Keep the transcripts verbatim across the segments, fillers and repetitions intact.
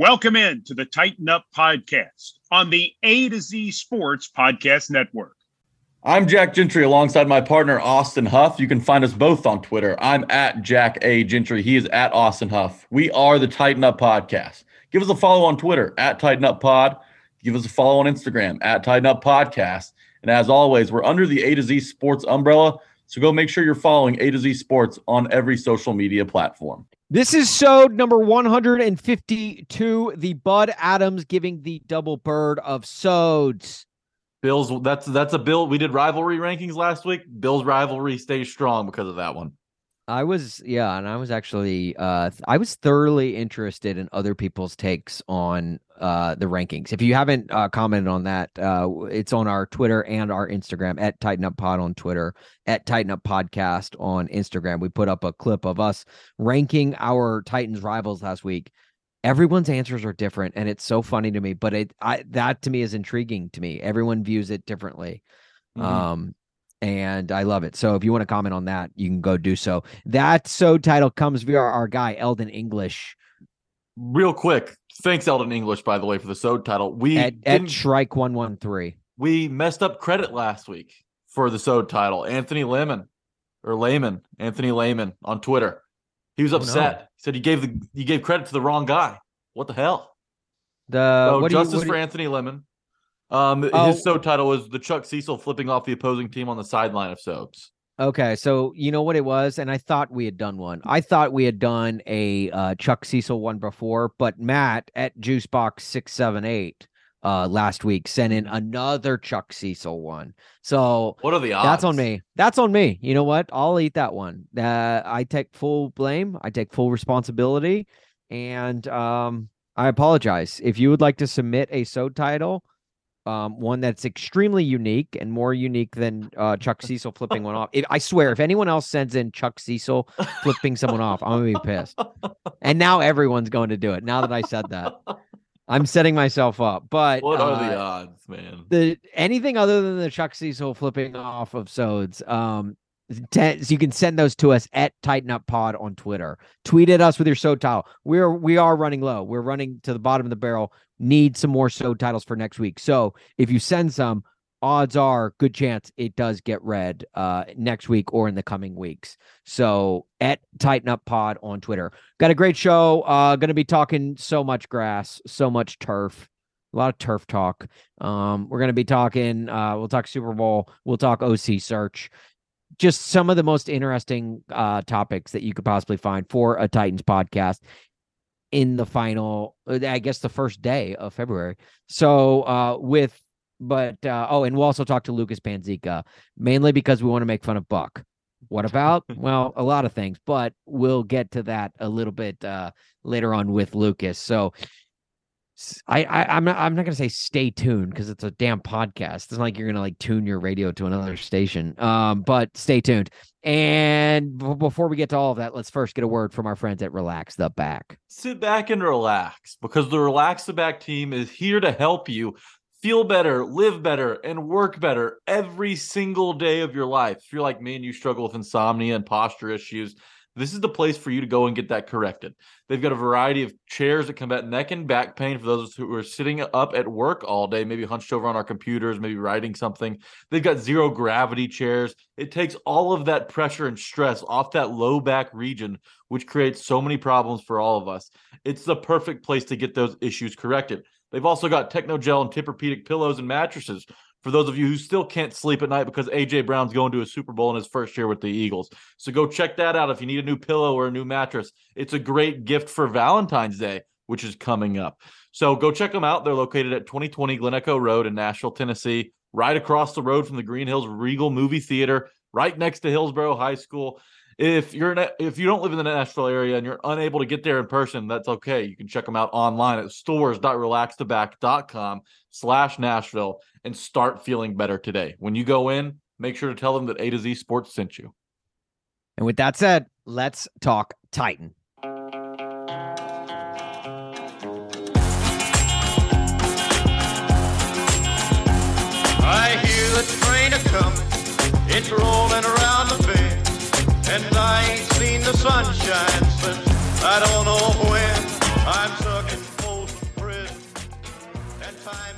Welcome in to the Tighten Up Podcast on the A to Z Sports Podcast Network. I'm Jack Gentry alongside my partner, Austin Huff. You can find us both on Twitter. I'm at Jack A. Gentry. He is at Austin Huff. We are the Tighten Up Podcast. Give us a follow on Twitter, at Tighten Up Pod. Give us a follow on Instagram, at Tighten Up Podcast. And as always, we're under the A to Z Sports umbrella, so go make sure you're following A to Z Sports on every social media platform. This is Sode number one hundred fifty-two, the Bud Adams giving the double bird of Sodes. Bills, that's that's a Bill. We did rivalry rankings last week. Bills rivalry stays strong because of that one. I was, yeah, and I was actually, uh, I was thoroughly interested in other people's takes on uh, the rankings. If you haven't uh, commented on that, uh, it's on our Twitter and our Instagram, at Tighten Up Pod on Twitter, at Tighten Up Podcast on Instagram. We put up a clip of us ranking our Titans rivals last week. Everyone's answers are different, and it's so funny to me, but it I, that to me is intriguing to me. Everyone views it differently. Mm-hmm. Um, and I love it. So if you want to comment on that, you can go do so. That so title comes via our guy, Eldon English. Real quick. Thanks, Eldon English, by the way, for the Sode title. We At, at Shrike one one three. We messed up credit last week for the Sode title. Anthony Lemon, or Layman, Anthony Layman on Twitter. He was upset. Oh, no. He said you gave the you gave credit to the wrong guy. What the hell? The so what justice you, what for you... Anthony Lemon. Um, oh. His Sode title was the Chuck Cecil flipping off the opposing team on the sideline of Sodes. Okay, so you know what it was, and I thought we had done one. I thought we had done a uh, Chuck Cecil one before, but Matt at Juicebox six seven eight uh, last week sent in another Chuck Cecil one. So what are the odds? That's on me. That's on me. You know what? I'll eat that one. Uh, I take full blame. I take full responsibility, and um, I apologize. If you would like to submit a Sode title, Um, one that's extremely unique and more unique than uh, Chuck Cecil flipping one off. If, I swear, if anyone else sends in Chuck Cecil flipping someone off, I'm going to be pissed. And now everyone's going to do it. Now that I said that, I'm setting myself up. But what are uh, the odds, man? The anything other than the Chuck Cecil flipping off of Sodes, um, Ten, so you can send those to us at Tighten Up Pod on Twitter. Tweet at us with your Sode title. We're we are running low. We're running to the bottom of the barrel. Need some more Sode titles for next week. So if you send some, odds are good chance it does get read uh, next week or in the coming weeks. So at Tighten Up Pod on Twitter. Got a great show. Uh, going to be talking so much grass, so much turf. A lot of turf talk. Um, we're going to be talking. Uh, we'll talk Super Bowl. We'll talk O C search. Just some of the most interesting uh, topics that you could possibly find for a Titans podcast in the final, I guess, the first day of February. So uh, with, but, uh, oh, and we'll also talk to Lucas Panzica, mainly because we want to make fun of Buck. What about? Well, a lot of things, but we'll get to that a little bit uh, later on with Lucas. So I, I I'm not I'm not gonna say stay tuned because it's a damn podcast. It's not like you're gonna like tune your radio to another station. Um, but stay tuned. And b- before we get to all of that, let's first get a word from our friends at Relax the Back. Sit back and relax, because the Relax the Back team is here to help you feel better, live better, and work better every single day of your life. If you're like me and you struggle with insomnia and posture issues, this is the place for you to go and get that corrected. They've got a variety of chairs that combat neck and back pain for those who are sitting up at work all day, maybe hunched over on our computers, maybe writing something. They've got zero gravity chairs. It takes all of that pressure and stress off that low back region, which creates so many problems for all of us. It's the perfect place to get those issues corrected. They've also got Technogel and Tempur-Pedic pillows and mattresses for those of you who still can't sleep at night because A J Brown's going to a Super Bowl in his first year with the Eagles. So go check that out if you need a new pillow or a new mattress. It's a great gift for Valentine's Day, which is coming up. So go check them out. They're located at twenty twenty Glen Echo Road in Nashville, Tennessee, right across the road from the Green Hills Regal Movie Theater, right next to Hillsborough High School. If you're in, if you don't live in the Nashville area and you're unable to get there in person, that's okay. You can check them out online at stores.relaxtheback.com slash Nashville and start feeling better today. When you go in, make sure to tell them that A to Z Sports sent you. And with that said, let's talk Titan. I hear the train a-coming, it's rolling around the bend. And I ain't seen the sunshine since I don't know when. I'm sucking cold.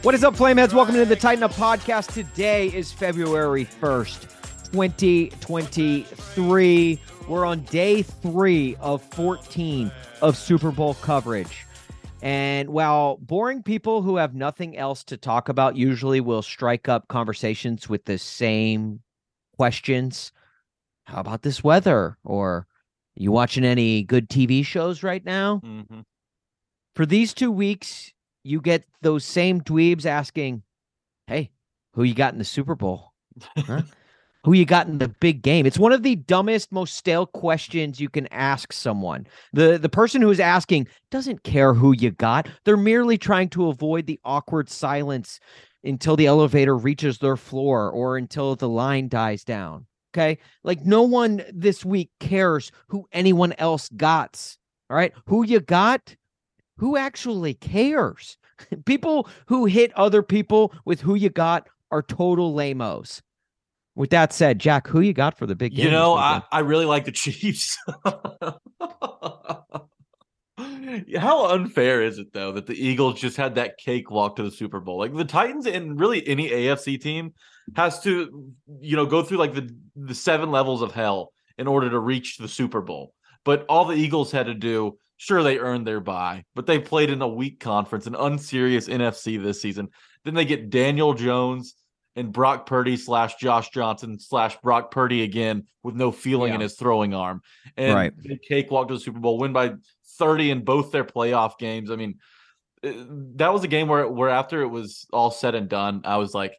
What is up, Flameheads? Welcome to the Tighten Up Podcast. Today is February first, twenty twenty-three. We're on day three of fourteen of Super Bowl coverage. And while boring people who have nothing else to talk about usually will strike up conversations with the same questions, how about this weather? Or you watching any good T V shows right now? Mm-hmm. For these two weeks, you get those same dweebs asking, hey, who you got in the Super Bowl? Huh? Who you got in the big game? It's one of the dumbest, most stale questions you can ask someone. The, the person who is asking doesn't care who you got. They're merely trying to avoid the awkward silence until the elevator reaches their floor or until the line dies down. Okay? Like, no one this week cares who anyone else got. All right? Who you got? Who actually cares? People who hit other people with who you got are total lame-os. With that said, Jack, who you got for the big game? You know, I, I really like the Chiefs. How unfair is it, though, that the Eagles just had that cakewalk to the Super Bowl? Like, the Titans and really any A F C team has to, you know, go through like the, the seven levels of hell in order to reach the Super Bowl. But all the Eagles had to do, sure, they earned their bye, but they played in a weak conference, an unserious N F C this season. Then they get Daniel Jones and Brock Purdy slash Josh Johnson slash Brock Purdy again with no feeling Yeah. in his throwing arm. And Right. they cakewalk to the Super Bowl, win by thirty in both their playoff games. I mean, that was a game where, where after it was all said and done, I was like,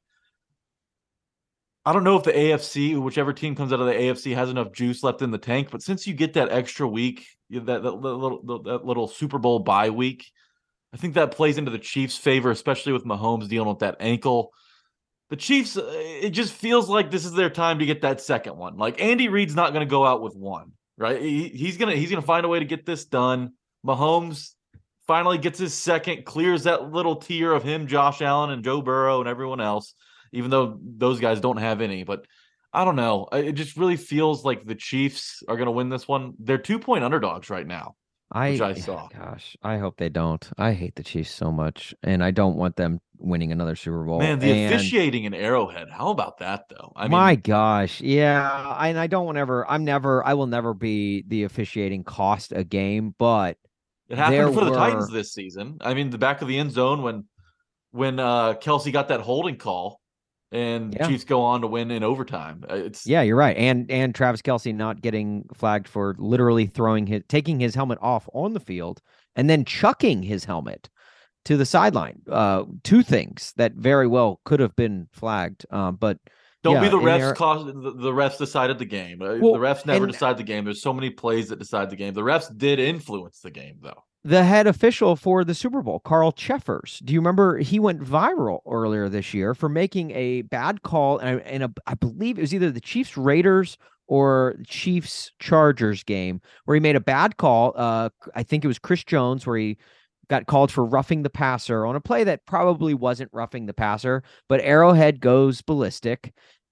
I don't know if the A F C, whichever team comes out of the A F C, has enough juice left in the tank, but since you get that extra week, that, that, that, little, that little Super Bowl bye week, I think that plays into the Chiefs' favor, especially with Mahomes dealing with that ankle. The Chiefs, it just feels like this is their time to get that second one. Like, Andy Reid's not going to go out with one, right? He, he's gonna he's gonna find a way to get this done. Mahomes finally gets his second, clears that little tier of him, Josh Allen, and Joe Burrow, and everyone else, even though those guys don't have any. But I don't know. It just really feels like the Chiefs are going to win this one. They're two-point underdogs right now. I, which I saw. Gosh, I hope they don't. I hate the Chiefs so much, and I don't want them winning another Super Bowl. Man, the and officiating in Arrowhead. How about that, though? I my mean, gosh, yeah. And I don't want ever. I'm never. I will never be the officiating cost a game. But it happened there for the were- Titans this season. I mean, the back of the end zone when when uh, Kelsey got that holding call, and Yeah. Chiefs go on to win in overtime. It's yeah, you're right. And and Travis Kelce not getting flagged for literally throwing his, taking his helmet off on the field and then chucking his helmet to the sideline. Uh, two things that very well could have been flagged. Um, but don't yeah, be the in refs. there- Cost, the, the refs decided the game. Uh, Well, the refs never and- decide the game. There's so many plays that decide the game. The refs did influence the game, though. the head official for the Super Bowl, Carl Cheffers. Do you remember he went viral earlier this year for making a bad call? And, I- and a, I believe it was either the Chiefs Raiders or the Chiefs Chargers game where he made a bad call. Uh, I think it was Chris Jones where he got called for roughing the passer on a play that probably wasn't roughing the passer, but Arrowhead goes ballistic.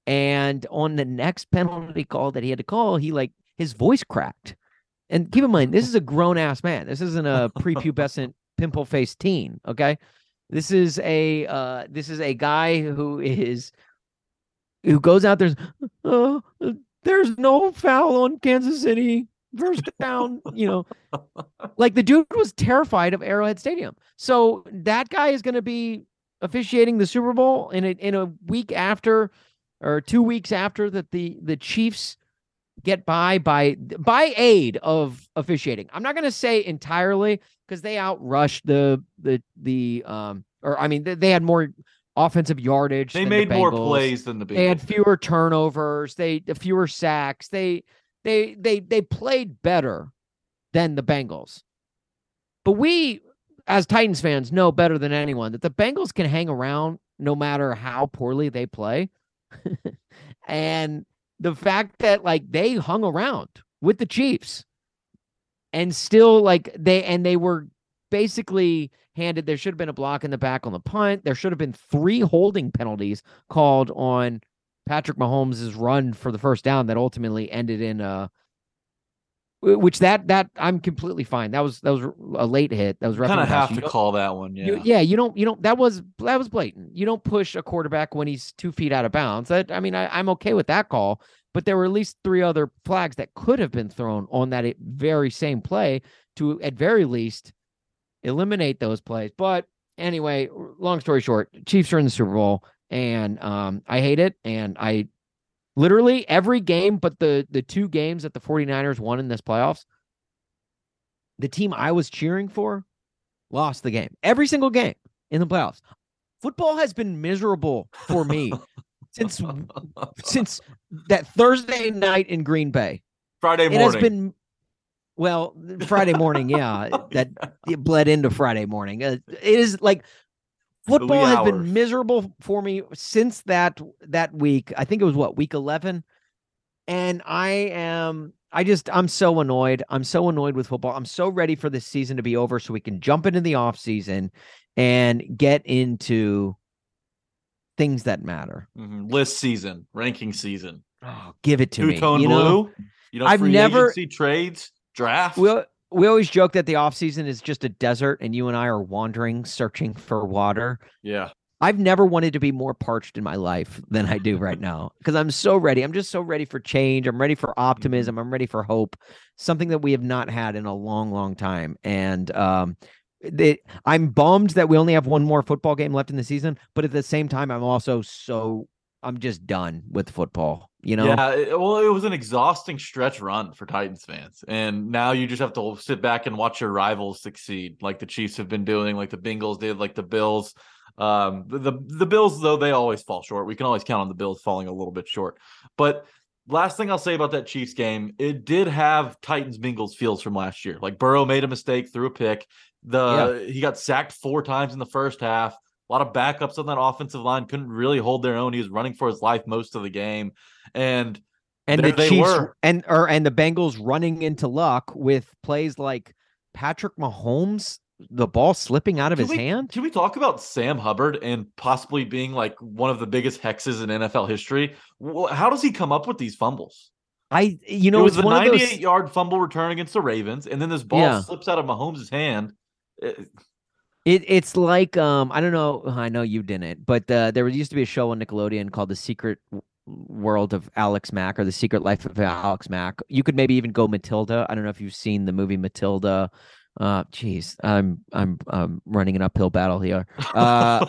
And on the next penalty call that he had to call, he like his voice cracked. And keep in mind, this is a grown ass man. This isn't a prepubescent pimple faced teen. Okay. This is a uh this is a guy who is who goes out there's uh, there's no foul on Kansas City. First down, you know. Like the dude was terrified of Arrowhead Stadium. So that guy is gonna be officiating the Super Bowl in a in a week after or two weeks after that the the Chiefs get by by by aid of officiating. I'm not going to say entirely because they outrushed the the the um or I mean they, they had more offensive yardage. They than made the more Bengals. plays than the Bengals. They had fewer turnovers. They fewer sacks. They they they they played better than the Bengals. But we, as Titans fans, know better than anyone that the Bengals can hang around no matter how poorly they play. And the fact that like they hung around with the Chiefs and still like they and they were basically handed, there should have been a block in the back on the punt. There should have been three holding penalties called on Patrick Mahomes' run for the first down that ultimately ended in a which that that I'm completely fine. That was that was a late hit. That was Kind of have you to call that one. Yeah. You, yeah, you don't you don't that was that was blatant. You don't push a quarterback when he's two feet out of bounds. That, I mean, I, I'm okay with that call, but there were at least three other flags that could have been thrown on that very same play to, at very least, eliminate those plays. But anyway, long story short, Chiefs are in the Super Bowl, and um, I hate it. And I literally every game but the the two games that the 49ers won in this playoffs, the team I was cheering for lost the game. Every single game in the playoffs. Football has been miserable for me since since that Thursday night in Green Bay. Friday morning. It has been, well, Friday morning, yeah, that it bled into Friday morning. Uh, it is like football has been miserable for me since that that week. I think it was what, week eleven, and I am I just I'm so annoyed. I'm so annoyed with football. I'm so ready for this season to be over so we can jump into the off season and get into things that matter. Mm-hmm. List season, ranking season. Oh, give it to me. Two-tone you blue. Know, you know, I've free never agency, trades, draft. We we always joke that the off season is just a desert, and you and I are wandering, searching for water. Yeah. I've never wanted to be more parched in my life than I do right now, because I'm so ready. I'm just so ready for change. I'm ready for optimism. I'm ready for hope, something that we have not had in a long, long time. And um, they, I'm bummed that we only have one more football game left in the season. But at the same time, I'm also so I'm just done with football. You know? Yeah. It, well, it was an exhausting stretch run for Titans fans, and now you just have to sit back and watch your rivals succeed, like the Chiefs have been doing, like the Bengals did, like the Bills. Um, the, the the Bills, though, they always fall short. We can always count on the Bills falling a little bit short. But last thing I'll say about that Chiefs game, it did have Titans Bengals feels from last year. Like Burrow made a mistake, threw a pick. The yeah. He got sacked four times in the first half. A lot of backups on that offensive line couldn't really hold their own. He was running for his life most of the game, and and the Chiefs were. and or and the Bengals running into luck with plays like Patrick Mahomes. The ball slipping out of can his we, hand. Can we talk about Sam Hubbard and possibly being like one of the biggest hexes in N F L history? How does he come up with these fumbles? I, you know, it was it's the one ninety-eight those... yard fumble return against the Ravens, and then this ball yeah. slips out of Mahomes' hand. It, it, it's like, um, I don't know. I know you didn't, but uh, there used to be a show on Nickelodeon called The Secret World of Alex Mack, or The Secret Life of Alex Mack. You could maybe even go Matilda. I don't know if you've seen the movie Matilda. Uh, geez, I'm I'm um running an uphill battle here. Uh,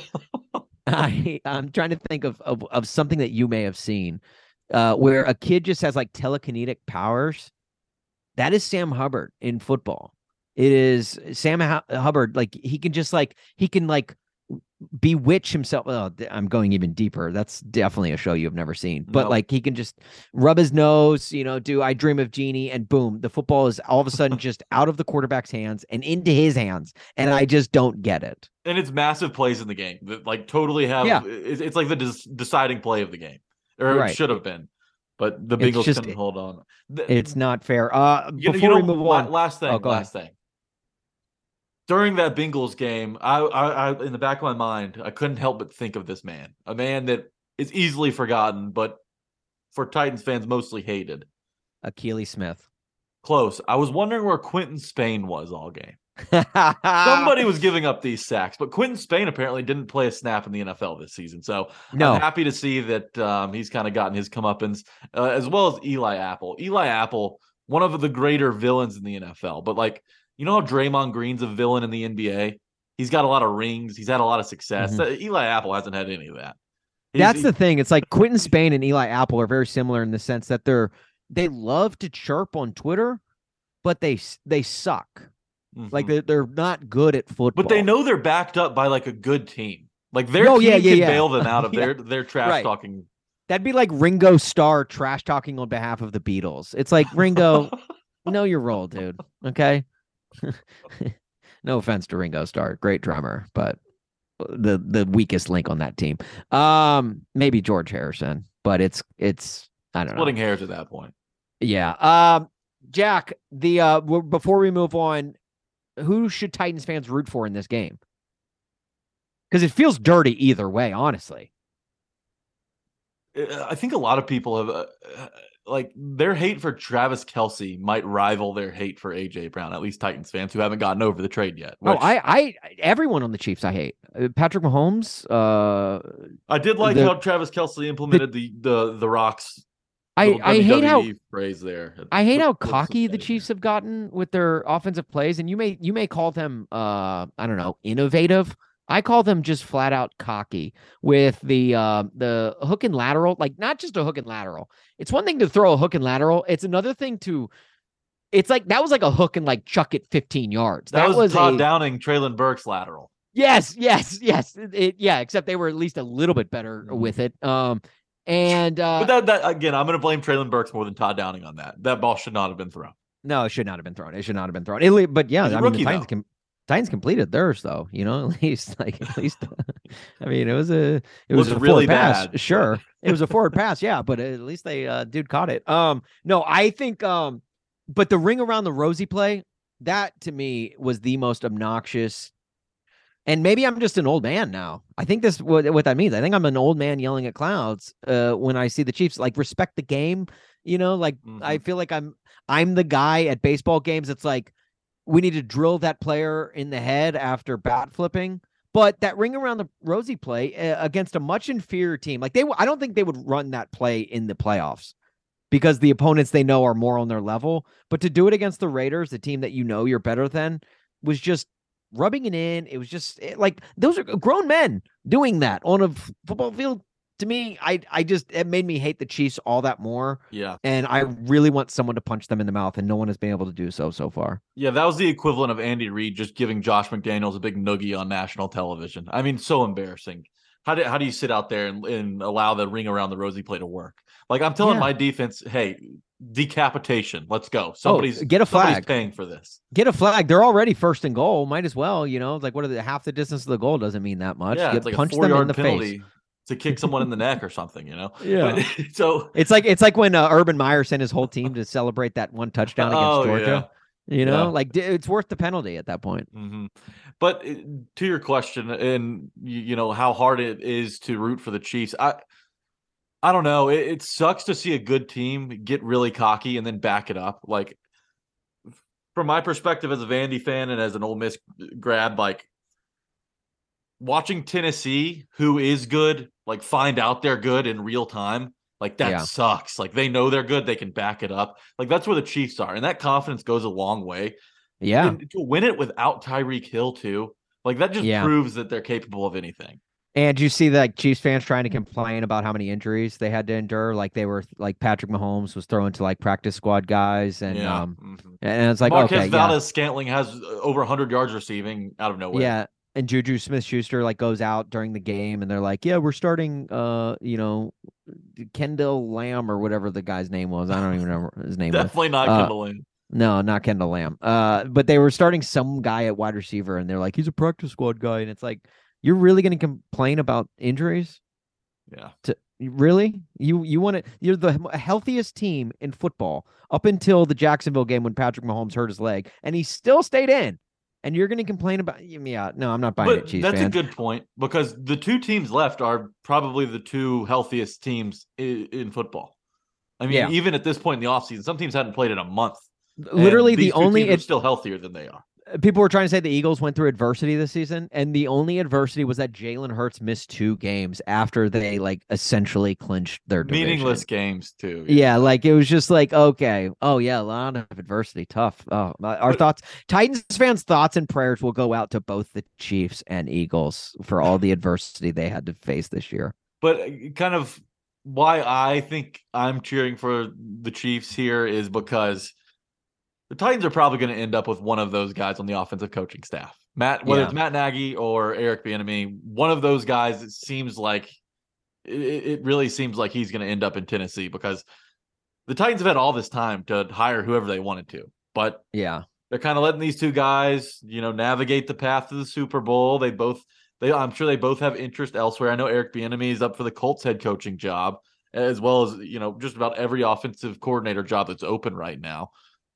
I I'm trying to think of, of of something that you may have seen, uh, where a kid just has like telekinetic powers. That is Sam Hubbard in football. It is Sam H- Hubbard. Like he can just like he can like bewitch himself. Oh, I'm going even deeper. That's definitely a show you've never seen. But no. like he can just rub his nose, you know, do I Dream of Jeannie, and boom, the football is all of a sudden just out of the quarterback's hands and into his hands. And I just don't get it. And it's massive plays in the game that like totally have. Yeah. It's like the des- deciding play of the game, or right. it should have been. But the Bengals just, couldn't hold on. It's not fair. Uh, you, before you know, we move on, last thing, oh, last thing. During that Bengals game, I, I, I, in the back of my mind, I couldn't help but think of this man, a man that is easily forgotten, but for Titans fans, mostly hated. Akili Smith. Close. I was wondering where Quentin Spain was all game. Somebody was giving up these sacks, but Quentin Spain apparently didn't play a snap in the N F L this season. So no. I'm happy to see that um, he's kind of gotten his comeuppance, uh, as well as Eli Apple. Eli Apple, one of the greater villains in the N F L, but like, you know how Draymond Green's a villain in the N B A? He's got a lot of rings. He's had a lot of success. Mm-hmm. Eli Apple hasn't had any of that. He's, That's he, the thing. It's like Quentin Spain and Eli Apple are very similar in the sense that they're they love to chirp on Twitter, but they they suck. Mm-hmm. Like they're, they're not good at football. But they know they're backed up by like a good team. Like their oh, team yeah, yeah, can yeah. bail them out of yeah. their their trash right. talking. That'd be like Ringo Starr trash talking on behalf of the Beatles. It's like, Ringo, know your role, dude. Okay. No offense to Ringo Starr, great drummer, but the the weakest link on that team. Um, maybe George Harrison, but it's it's I don't Splitting know. hairs at that point. Yeah. Um, Jack, the uh, before we move on, who should Titans fans root for in this game? Because it feels dirty either way, honestly. I think a lot of people have. Uh, like their hate for Travis Kelce might rival their hate for A J Brown, at least Titans fans who haven't gotten over the trade yet. Oh, which- I, I, everyone on the Chiefs, I hate. Uh, Patrick Mahomes. Uh, I did like the- how Travis Kelce implemented the the the Rocks. I, little I hate how W W E phrase there. I hate Look- how looks cocky the better. Chiefs have gotten with their offensive plays, and you may you may call them uh I don't know innovative. I call them just flat out cocky with the uh, the hook and lateral, like not just a hook and lateral. It's one thing to throw a hook and lateral. It's another thing to. It's like that was like a hook and like chuck it fifteen yards. That, That, was, Todd a, Downing, Traylon Burks lateral. Yes, yes, yes. It, it- yeah, except they were at least a little bit better Mhm. with it. Um, and uh, But that, that again, I'm going to blame Traylon Burks more than Todd Downing on that. That ball should not have been thrown. no, it should not have been thrown. It should not have been thrown. It, le- but yeah, He's a I mean, the rookie, Titans though. can. Titans completed theirs though, you know, at least like at least I mean it was a it was Looked a really forward pass. bad, Sure. but- It was a forward pass, yeah, but at least they uh dude caught it. Um no, I think um but the ring around the Rosie play, that to me was the most obnoxious. And maybe I'm just an old man now. I think this what what that means. I think I'm an old man yelling at clouds uh when I see the Chiefs like respect the game, you know, like I Mhm. feel like I'm I'm the guy at baseball games. It's like we need to drill that player in the head after bat flipping. But that ring around the Rosie play uh, against a much inferior team, like they, w- I don't think they would run that play in the playoffs because the opponents they know are more on their level. But to do it against the Raiders, the team that you know you're better than, was just rubbing it in. It was just it, like those are grown men doing that on a f- football field. To me, I, I just it made me hate the Chiefs all that more. Yeah. And I really want someone to punch them in the mouth, and no one has been able to do so so far. Yeah, that was the equivalent of Andy Reid just giving Josh McDaniels a big noogie on national television. I mean, so embarrassing. How do how do you sit out there and, and allow the ring around the Rosie play to work? Like I'm telling Yeah. my defense, hey, decapitation. Let's go. Somebody's get a somebody's flag. paying for this. Get a flag. They're already first and goal. Might as well, you know, like what are the half the distance of the goal doesn't mean that much. Yeah, You it's like punch a four them in yard the penalty face. to kick someone in the neck or something, you know? Yeah. But, so It's like it's like when uh, Urban Meyer sent his whole team to celebrate that one touchdown against Oh, Georgia. You know, Yeah. like d- it's worth the penalty at that point. hmm But uh, to your question, and you, you know how hard it is to root for the Chiefs, I, I don't know. It, it sucks to see a good team get really cocky and then back it up. Like from my perspective as a Vandy fan and as an Ole Miss grad, like watching Tennessee, who is good, like find out they're good in real time. Like that Yeah. sucks. Like they know they're good, they can back it up. Like that's where the Chiefs are, and that confidence goes a long way. Yeah. And to win it without Tyreek Hill too, like that just Yeah. proves that they're capable of anything. And you see like Chiefs fans trying to complain about how many injuries they had to endure. Like they were like Patrick Mahomes was thrown to like practice squad guys, and yeah. um, Mhm. and it's like Marquez okay, yeah. Valdez Scantling has uh, over one hundred yards receiving out of nowhere. Yeah, and Juju Smith-Schuster like goes out during the game, and they're like, "Yeah, we're starting, uh, you know, Kendall Lamb or whatever the guy's name was. I don't even know his name. was. Definitely not Uh, Kendall Lane. No, not Kendall Lamb. Uh, but they were starting some guy at wide receiver, and they're like, he's a practice squad guy, and it's like, you're really going to complain about injuries? Yeah. To really, you you want to? You're the healthiest team in football up until the Jacksonville game when Patrick Mahomes hurt his leg, and he still stayed in. And you're going to complain about? Yeah, no, I'm not buying But it, Chiefs that's fans. a good point because the two teams left are probably the two healthiest teams in, in football. I mean, Yeah. even at this point in the offseason, some teams hadn't played in a month. and Literally, these the two only teams are ad- still healthier than they are. people were trying to say the Eagles went through adversity this season, and the only adversity was that Jalen Hurts missed two games after they like essentially clinched their division. Meaningless games too. Yeah, like it was just like, okay, oh yeah, a lot of adversity, tough. Oh, my- our But- thoughts, Titans fans' thoughts and prayers will go out to both the Chiefs and Eagles for all the adversity they had to face this year. But uh, kind of why I think I'm cheering for the Chiefs here is because the Titans are probably going to end up with one of those guys on the offensive coaching staff. Matt, whether Yeah. it's Matt Nagy or Eric Bieniemy, one of those guys, it seems like it, it really seems like he's going to end up in Tennessee because the Titans have had all this time to hire whoever they wanted to, but Yeah, they're kind of letting these two guys, you know, navigate the path to the Super Bowl. They both, they, I'm sure they both have interest elsewhere. I know Eric Bieniemy is up for the Colts head coaching job, as well as, you know, just about every offensive coordinator job that's open right now.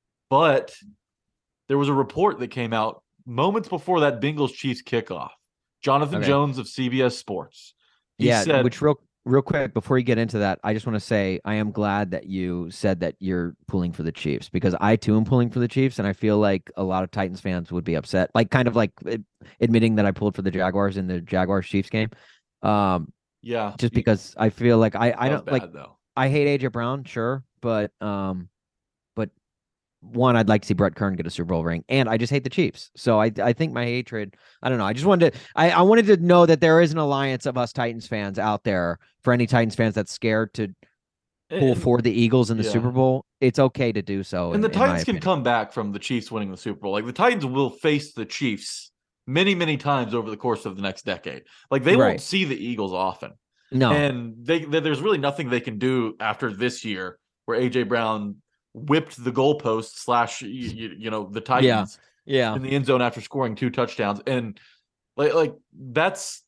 But there was a report that came out moments before that Bengals Chiefs kickoff. Jonathan Okay. Jones of C B S Sports. He yeah. said, which real real quick before you get into that, I just want to say I am glad that you said that you're pulling for the Chiefs, because I too am pulling for the Chiefs, and I feel like a lot of Titans fans would be upset, like kind of like admitting that I pulled for the Jaguars in the Jaguars Chiefs game. Um, Yeah, just because I feel like I I that was don't bad, like though. I hate A J Brown, sure, but um, but one, I'd like to see Brett Kern get a Super Bowl ring, and I just hate the Chiefs. So I I think my hatred, I don't know. I just wanted to I, I wanted to know that there is an alliance of us Titans fans out there. For any Titans fans that's scared to pull And- for the Eagles in the yeah. Super Bowl, it's okay to do so. And in- the in my Titans can opinion. come back from the Chiefs winning the Super Bowl. Like the Titans will face the Chiefs many, many times over the course of the next decade. Like they Right. won't see the Eagles often. No, And they, they there's really nothing they can do after this year where A J Brown whipped the goalpost slash you, you, you know the Titans yeah, in the end zone after scoring two touchdowns. And like like that's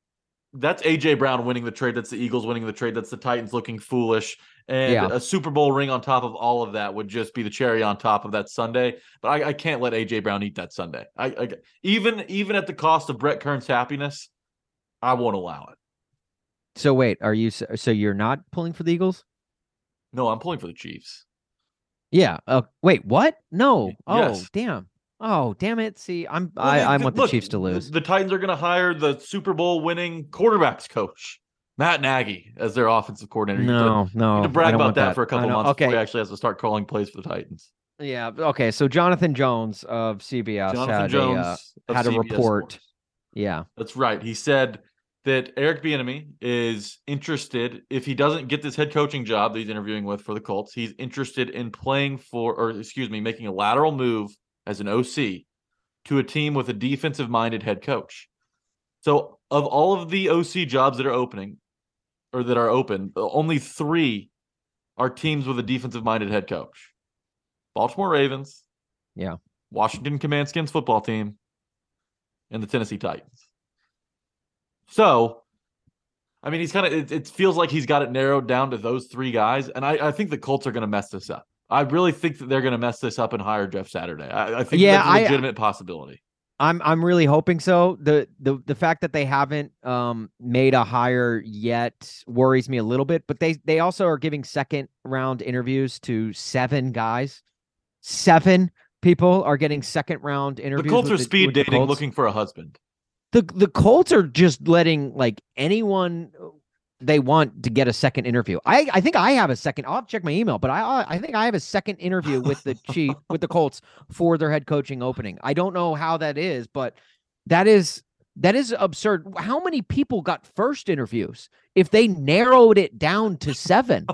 that's A J Brown winning the trade. That's the Eagles winning the trade. That's the Titans looking foolish. And Yeah. a Super Bowl ring on top of all of that would just be the cherry on top of that Sunday. But I, I can't let A J Brown eat that Sunday. I, I even even at the cost of Brett Kern's happiness, I won't allow it. So wait, are you so so you're not pulling for the Eagles? No, I'm pulling for the Chiefs. Yeah. Uh, wait, what? No. Oh, Yes. damn. Oh, damn it. See, I'm Well, I they- I they- want the look, Chiefs to lose. The, the Titans are going to hire the Super Bowl winning quarterbacks coach, Matt Nagy, as their offensive coordinator. You No, need to- no. you need to I brag don't about want that, for a I couple know. months before he Okay. actually has to start calling plays for the Titans. Yeah. Okay. So Jonathan Jones of C B S Jonathan had Jones a uh, of had a C B S report. Sports. Yeah. That's right. He said that Eric Bieniemy is interested, if he doesn't get this head coaching job that he's interviewing with for the Colts, he's interested in playing for, or excuse me, making a lateral move as an O C to a team with a defensive-minded head coach. So of all of the O C jobs that are opening, or that are open, only three are teams with a defensive-minded head coach. Baltimore Ravens, Yeah. Washington Commandskins football team, and the Tennessee Titans. So, I mean, he's kind of, it, it feels like he's got it narrowed down to those three guys. And I, I think the Colts are going to mess this up. I really think that they're going to mess this up and hire Jeff Saturday. I, I think Yeah, that's a I- legitimate possibility. I'm I'm really hoping so. The the the fact that they haven't um made a hire yet worries me a little bit, but they they also are giving second round interviews to seven guys. Seven people are getting second round The interviews. Colts with are the- speed with the dating, Colts. looking for a husband. The the Colts are just letting like anyone they want to get a second interview. I, I think I have a second. I'll have to check my email, but I I think I have a second interview with the chief with the Colts for their head coaching opening. I don't know how that is, but that is that is absurd. How many people got first interviews if they narrowed it down to seven?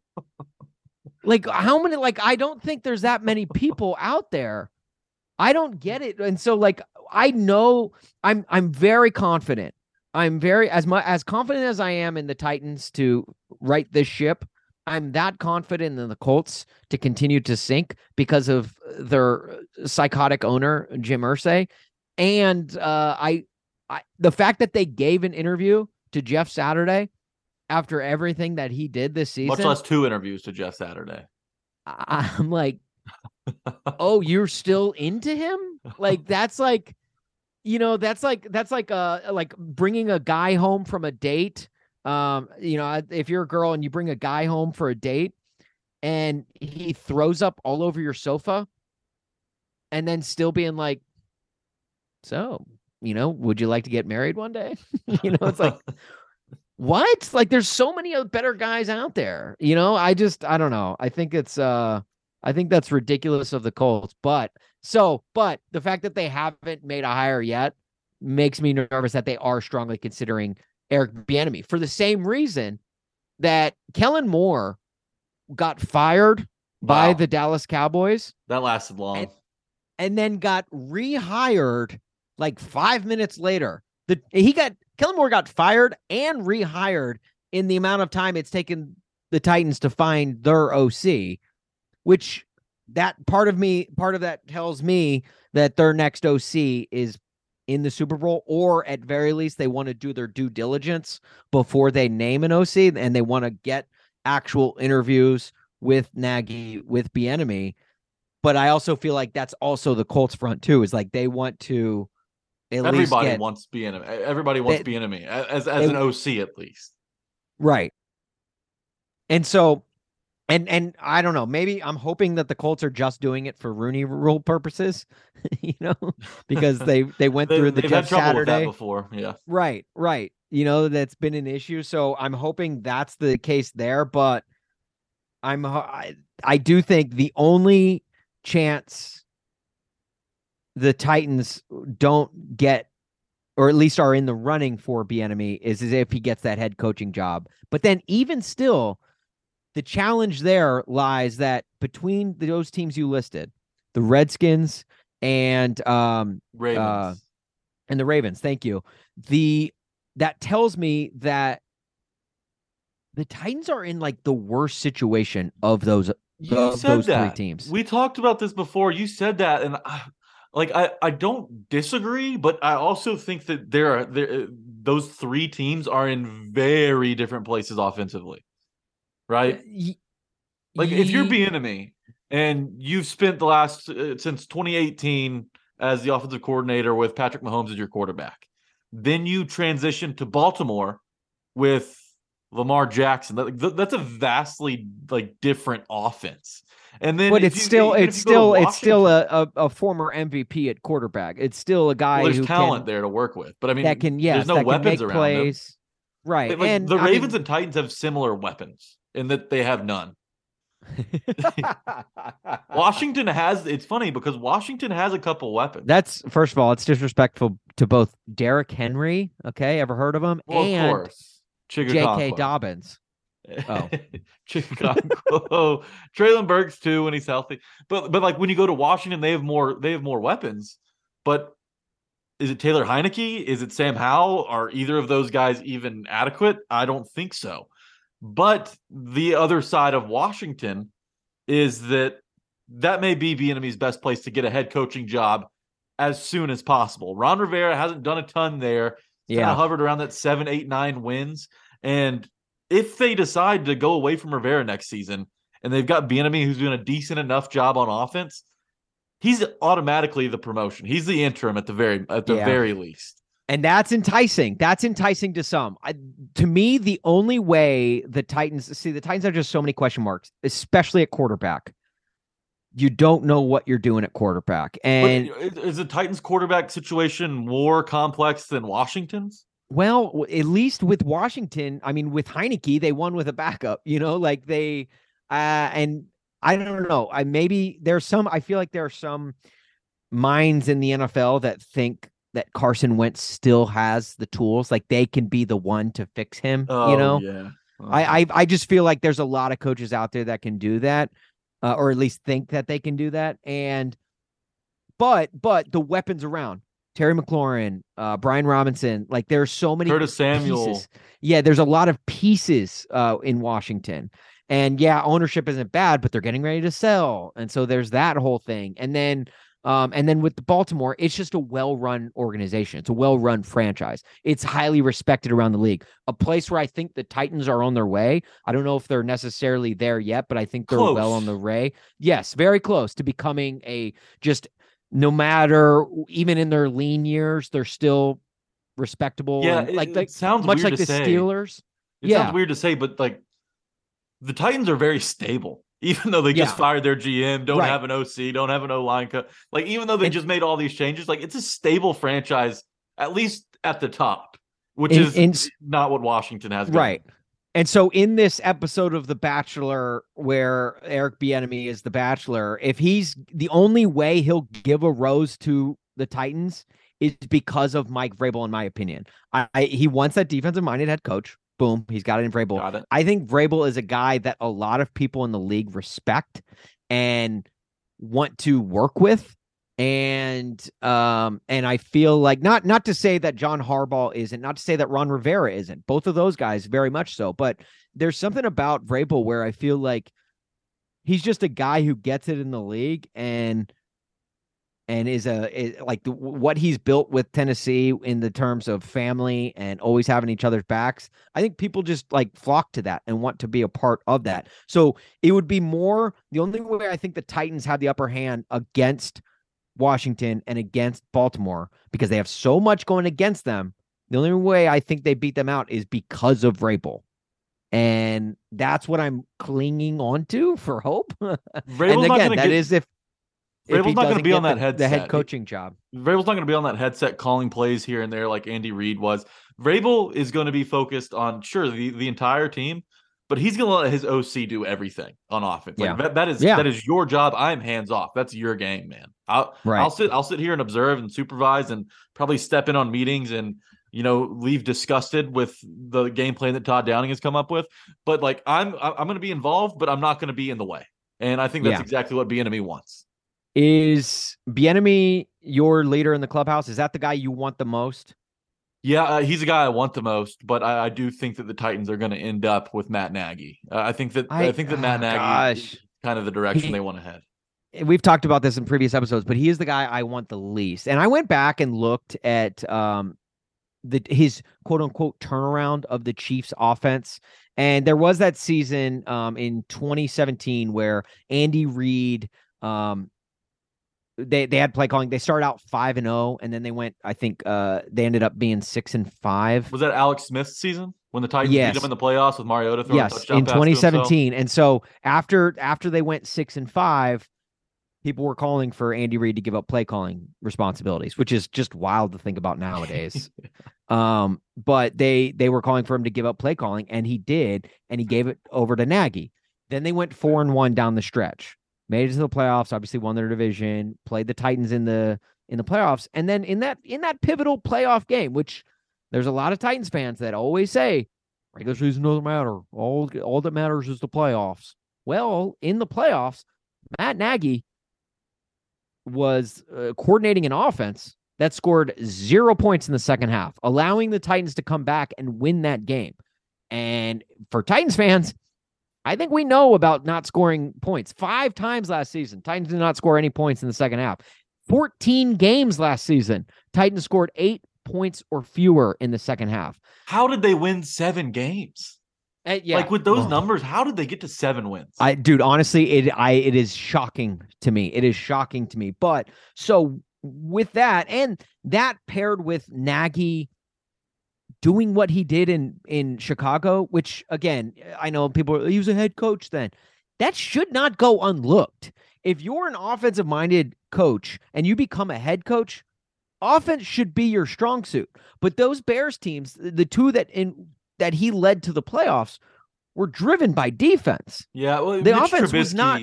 Like how many? Like I don't think there's that many people out there. I don't get it, and so like I know I'm I'm very confident. I'm very as much as confident as I am in the Titans to right this ship. I'm that confident in the Colts to continue to sink because of their psychotic owner Jim Irsay, and uh, I, I the fact that they gave an interview to Jeff Saturday after everything that he did this season. Much less two interviews to Jeff Saturday. I, I'm like, oh, you're still into him? Like that's like. You know, that's like that's like uh like bringing a guy home from a date. Um, you know, if you're a girl and you bring a guy home for a date and he throws up all over your sofa and then still being like, so, you know, would you like to get married one day? You know, it's like, what? Like there's so many other better guys out there. You know, I just I don't know. I think it's uh I think that's ridiculous of the Colts, but so, but the fact that they haven't made a hire yet makes me nervous that they are strongly considering Eric Bieniemy for the same reason that Kellen Moore got fired by Wow. the Dallas Cowboys That lasted long. And- and then got rehired like five minutes later. The he got Kellen Moore got fired and rehired in the amount of time it's taken the Titans to find their O C, which that part of me, part of that tells me that their next O C is in the Super Bowl, or at very least they want to do their due diligence before they name an O C, and they want to get actual interviews with Nagy, with Bieniemy. But I also feel like that's also the Colts front too, is like they want to at least Everybody get, wants Bieniemy. Everybody wants They- Bieniemy as as they- an O C at least. Right. And so, and and I don't know, maybe I'm hoping that the Colts are just doing it for Rooney Rule purposes, you know, because they they went They, through the they've Jeff had trouble with that Saturday. before. Yeah. Right, right. You know, that's been an issue. So I'm hoping that's the case there, but I'm I, I do think the only chance the Titans don't get, or at least are in the running for Bieniemy, is as if he gets that head coaching job. But then even still, the challenge there lies that between those teams you listed, the Redskins and um Ravens. uh and the Ravens, thank you. The that tells me that the Titans are in like the worst situation of those You of said those three that. teams. We talked about this before. You said that, and I, like I, I don't disagree, but I also think that there are there those three teams are in very different places offensively, right? Y- Like if you're ye- being me and you've spent the last uh, since twenty eighteen as the offensive coordinator with Patrick Mahomes as your quarterback, then you transition to Baltimore with Lamar Jackson. That, that's a vastly like different offense. And then, but if it's you, still even if it's you go to still it's still Washington- a, a, a former M V P at quarterback. It's still a guy well, there's who talent can there to work with, but I mean, that can yes there's no that can weapons make around plays. them. Right. Like, like, and the I Ravens mean, and Titans have similar weapons in that they have none. Washington has. It's funny because Washington has a couple weapons. That's first of all, it's disrespectful to both Derrick Henry. Okay, ever heard of him? Well, and of course, J K. Chigakonkwo. Dobbins. Oh. Chicago. Traylon Burks too when he's healthy. But but like when you go to Washington, they have more they have more weapons. But is it Taylor Heineke? Is it Sam Howell? Are either of those guys even adequate? I don't think so. But the other side of Washington is that that may be Bieniemy's best place to get a head coaching job as soon as possible. Ron Rivera hasn't done a ton there. He's Yeah. kind of hovered around that seven, eight, nine wins. And if they decide to go away from Rivera next season and they've got Bieniemy who's doing a decent enough job on offense, he's automatically the promotion. He's the interim at the very at the Yeah. very least. And that's enticing. That's enticing to some. I, to me, the only way the Titans see the Titans have just so many question marks, especially at quarterback. You don't know what you're doing at quarterback. And But is the Titans quarterback situation more complex than Washington's? well, at least with Washington, I mean, with Heineke, they won with a backup, you know, like they, uh, and I don't know. I maybe there's some, I feel like there are some minds in the N F L that think that Carson Wentz still has the tools, like they can be the one to fix him, Oh, you know? yeah. Uh-huh. I, I, I just feel like there's a lot of coaches out there that can do that, uh, or at least think that they can do that. And, but, but the weapons around, Terry McLaurin, uh, Brian Robinson, like there's so many Curtis Samuel. pieces. Yeah, there's a lot of pieces uh, in Washington. And yeah, ownership isn't bad, but they're getting ready to sell. And so there's that whole thing. And then um, and then with the Baltimore, it's just a well-run organization. It's a well-run franchise. It's highly respected around the league. A place where I think the Titans are on their way. I don't know if they're necessarily there yet, but I think they're Close. well on the way. Yes, very close to becoming a just no matter, even in their lean years, they're still respectable. Yeah, and like, it, like it sounds much weird like to the say. Steelers. It Yeah. sounds weird to say, but like the Titans are very stable. Even though they just Yeah. fired their G M, don't Right. have an O C, don't have an O-line cut. Like, even though they And- just made all these changes, like it's a stable franchise, at least at the top, which In- is in- not what Washington has. going. Right. And so in this episode of The Bachelor, where Eric Bieniemy is the Bachelor, if he's the only way he'll give a rose to the Titans is because of Mike Vrabel, in my opinion. I, I he wants that defensive-minded head coach. Boom, he's got it in Vrabel. Got it. I think Vrabel is a guy that a lot of people in the league respect and want to work with. And um, and I feel like not not to say that John Harbaugh isn't, not to say that Ron Rivera isn't. Both of those guys very much so. But there's something about Vrabel where I feel like he's just a guy who gets it in the league and and is a is, like the, what he's built with Tennessee in the terms of family and always having each other's backs. I think people just like flock to that and want to be a part of that. So it would be more the only way I think the Titans have the upper hand against Washington and against Baltimore, because they have so much going against them. The only way I think they beat them out is because of Vrabel. And that's what I'm clinging on to for hope. Vrabel's and not again, gonna that get, is if, if Vrabel's he not going to doesn't be get on that the, headset. the head coaching job. Vrabel's not going to be on that headset calling plays here and there like Andy Reid was. Vrabel is going to be focused on, sure, the, the entire team, but he's going to let his O C do everything on offense. Like Yeah. that, that is Yeah. that is your job. I'm hands off. That's your game, man. I'll Right. I'll sit I'll sit here and observe and supervise and probably step in on meetings and, you know, leave disgusted with the game plan that Todd Downing has come up with. But like I'm I'm going to be involved, but I'm not going to be in the way. And I think that's Yeah. exactly what Bieniemy wants. Is Bieniemy your leader in the clubhouse? Is that the guy you want the most? Yeah, uh, he's a guy I want the most, but I, I do think that the Titans are going to end up with Matt Nagy. Uh, I think that I, I think that Matt oh, Nagy gosh. is kind of the direction He, they want to head. We've talked about this in previous episodes, but he is the guy I want the least. And I went back and looked at um the his quote unquote turnaround of the Chiefs offense. And there was that season um in twenty seventeen where Andy Reid um They they had play calling. They started out five and zero, and then they went. I think uh, they ended up being six and five. Was that Alex Smith's season when the Titans yes. beat them in the playoffs with Mariota throwing yes, a touchdown in pass twenty to himself? seventeen? And so after after they went six and five, people were calling for Andy Reid to give up play calling responsibilities, which is just wild to think about nowadays. um, but they they were calling for him to give up play calling, and he did, and he gave it over to Nagy. Then they went four and one down the stretch. Made it to the playoffs, obviously won their division, played the Titans in the in the playoffs. And then in that in that pivotal playoff game, which there's a lot of Titans fans that always say, regular season doesn't matter. All, all that matters is the playoffs. Well, in the playoffs, Matt Nagy was uh, coordinating an offense that scored zero points in the second half, allowing the Titans to come back and win that game. And for Titans fans, I think we know about not scoring points. Five times last season, Titans did not score any points in the second half. fourteen games last season, Titans scored eight points or fewer in the second half. How did they win seven games? Uh, yeah. Like with those oh. numbers, how did they get to seven wins? I, dude, honestly, it I it is shocking to me. It is shocking to me. But so with that, and that paired with Nagy doing what he did in, in Chicago, which, again, I know people, he was a head coach then. That should not go unlooked. If you're an offensive-minded coach and you become a head coach, offense should be your strong suit. But those Bears teams, the two that in that he led to the playoffs, were driven by defense. Yeah, well, the Mitch offense Trubisky was not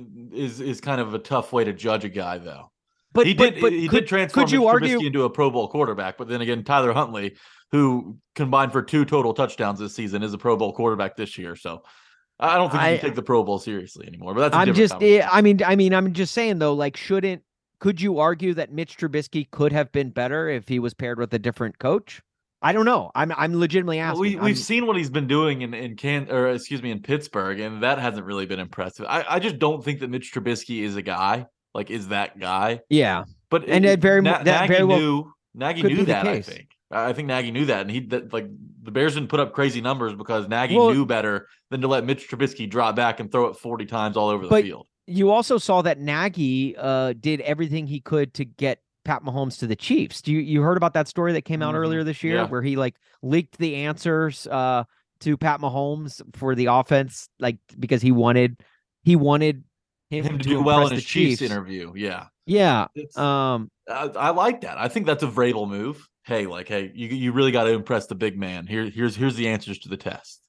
is is kind of a tough way to judge a guy, though. But he but, did but he could, did transform could you Mitch argue Trubisky into a Pro Bowl quarterback. But then again, Tyler Huntley, who combined for two total touchdowns this season, is a Pro Bowl quarterback this year. So I don't think I, you can take the Pro Bowl seriously anymore. But that's a I'm different just yeah, I mean I mean I'm just saying though, like shouldn't could you argue that Mitch Trubisky could have been better if he was paired with a different coach? I don't know. I'm I'm legitimately asking. We we've I'm, seen what he's been doing in in Can or excuse me in Pittsburgh, and that hasn't really been impressive. I, I just don't think that Mitch Trubisky is a guy like is that guy. Yeah, but and it, it very Na- that Nagy very well knew Nagy could knew be the that. I case. think I think Nagy knew that, and he that, like the Bears didn't put up crazy numbers because Nagy Well, knew better than to let Mitch Trubisky drop back and throw it forty times all over the but field. You also saw that Nagy uh, did everything he could to get Pat Mahomes to the Chiefs. Do you you heard about that story that came out Mhm. earlier this year Yeah. where he like leaked the answers uh, to Pat Mahomes for the offense, like because he wanted he wanted him, Him to to do well impress in the his Chiefs Chiefs interview. Yeah. Yeah, It's, um, I, I like that. I think that's a Vrabel move. Hey, like, hey, you you really got to impress the big man. Here, here's here's the answers to the test.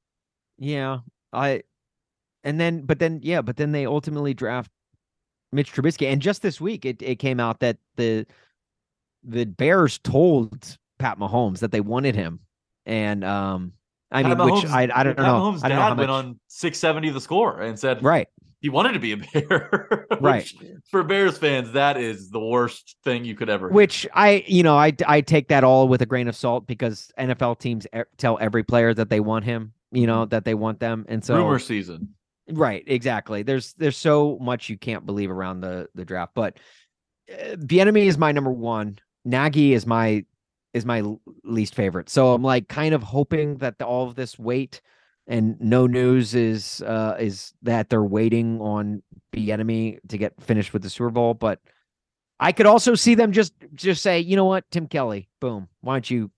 yeah, I, and then but then yeah, but then they ultimately draft Mitch Trubisky, and just this week it it came out that the the Bears told Pat Mahomes that they wanted him, and um, I Pat mean, which Mahomes- I I don't Pat know, Mahomes' I don't know dad how went much, on six seventy the score and said right, he wanted to be a Bear. Which, right. For Bears fans, that is the worst thing you could ever hear. Which I, you know, I I take that all with a grain of salt because N F L teams e- tell every player that they want him, you know, that they want them, and so rumor season. right, exactly. There's there's so much you can't believe around the the draft, but uh, Bieniemy is my number one. Nagy is my is my l- least favorite. So I'm like kind of hoping that the, all of this wait and no news is uh is that they're waiting on Bieniemy to get finished with the Super Bowl, but I could also see them just just say, you know what, Tim Kelly, boom, why don't you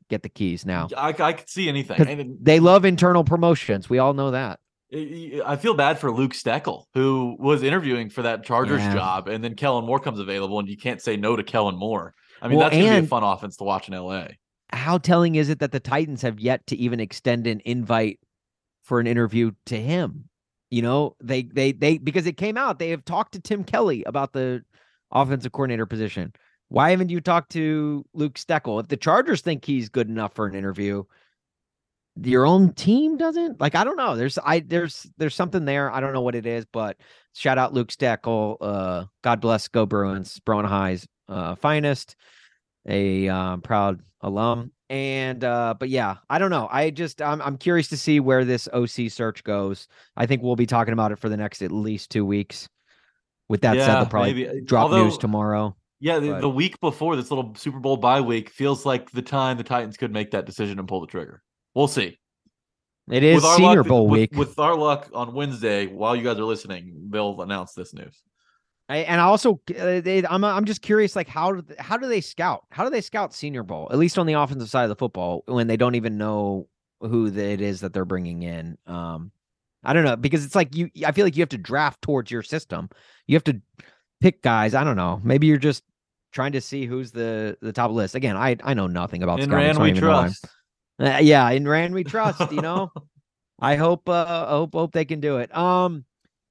get the keys now. I, I could see anything. And they love internal promotions. We all know that. I feel bad for Luke Steckel, who was interviewing for that Chargers Yeah. job, and then Kellen Moore comes available, and you can't say no to Kellen Moore. I mean, Well, that's going to be a and- fun offense to watch in L A. How telling is it that the Titans have yet to even extend an invite for an interview to him? You know, they they they because it came out they have talked to Tim Kelly about the offensive coordinator position. Why haven't you talked to Luke Steckel? If the Chargers think he's good enough for an interview, your own team doesn't. Like, I don't know. There's I there's there's something there. I don't know what it is, but shout out Luke Steckel. Uh, God bless, go Bruins, Bruin High's uh, finest, a um, proud alum. And uh, but yeah, I don't know. I just I'm I'm curious to see where this O C search goes. I think we'll be talking about it for the next at least two weeks. With that said, Yeah, they'll probably maybe. drop Although- news tomorrow. Yeah, the, But- the week before this little Super Bowl bye week feels like the time the Titans could make that decision and pull the trigger. We'll see. It is our Senior luck, Bowl with, week. With our luck, on Wednesday, while you guys are listening, they'll announce this news. I, and I also, uh, they, I'm I'm just curious, like how do how do they scout? How do they scout Senior Bowl? At least on the offensive side of the football, when they don't even know who the, it is that they're bringing in. Um, I don't know, because it's like you. I feel like you have to draft towards your system. You have to pick guys. I don't know. Maybe you're just trying to see who's the the top list. Again, I I know nothing about In scouting. Rand so I we don't even know why I'm- trust. Uh, yeah, in Rand we trust. You know. I hope. Uh, I hope hope they can do it. Um.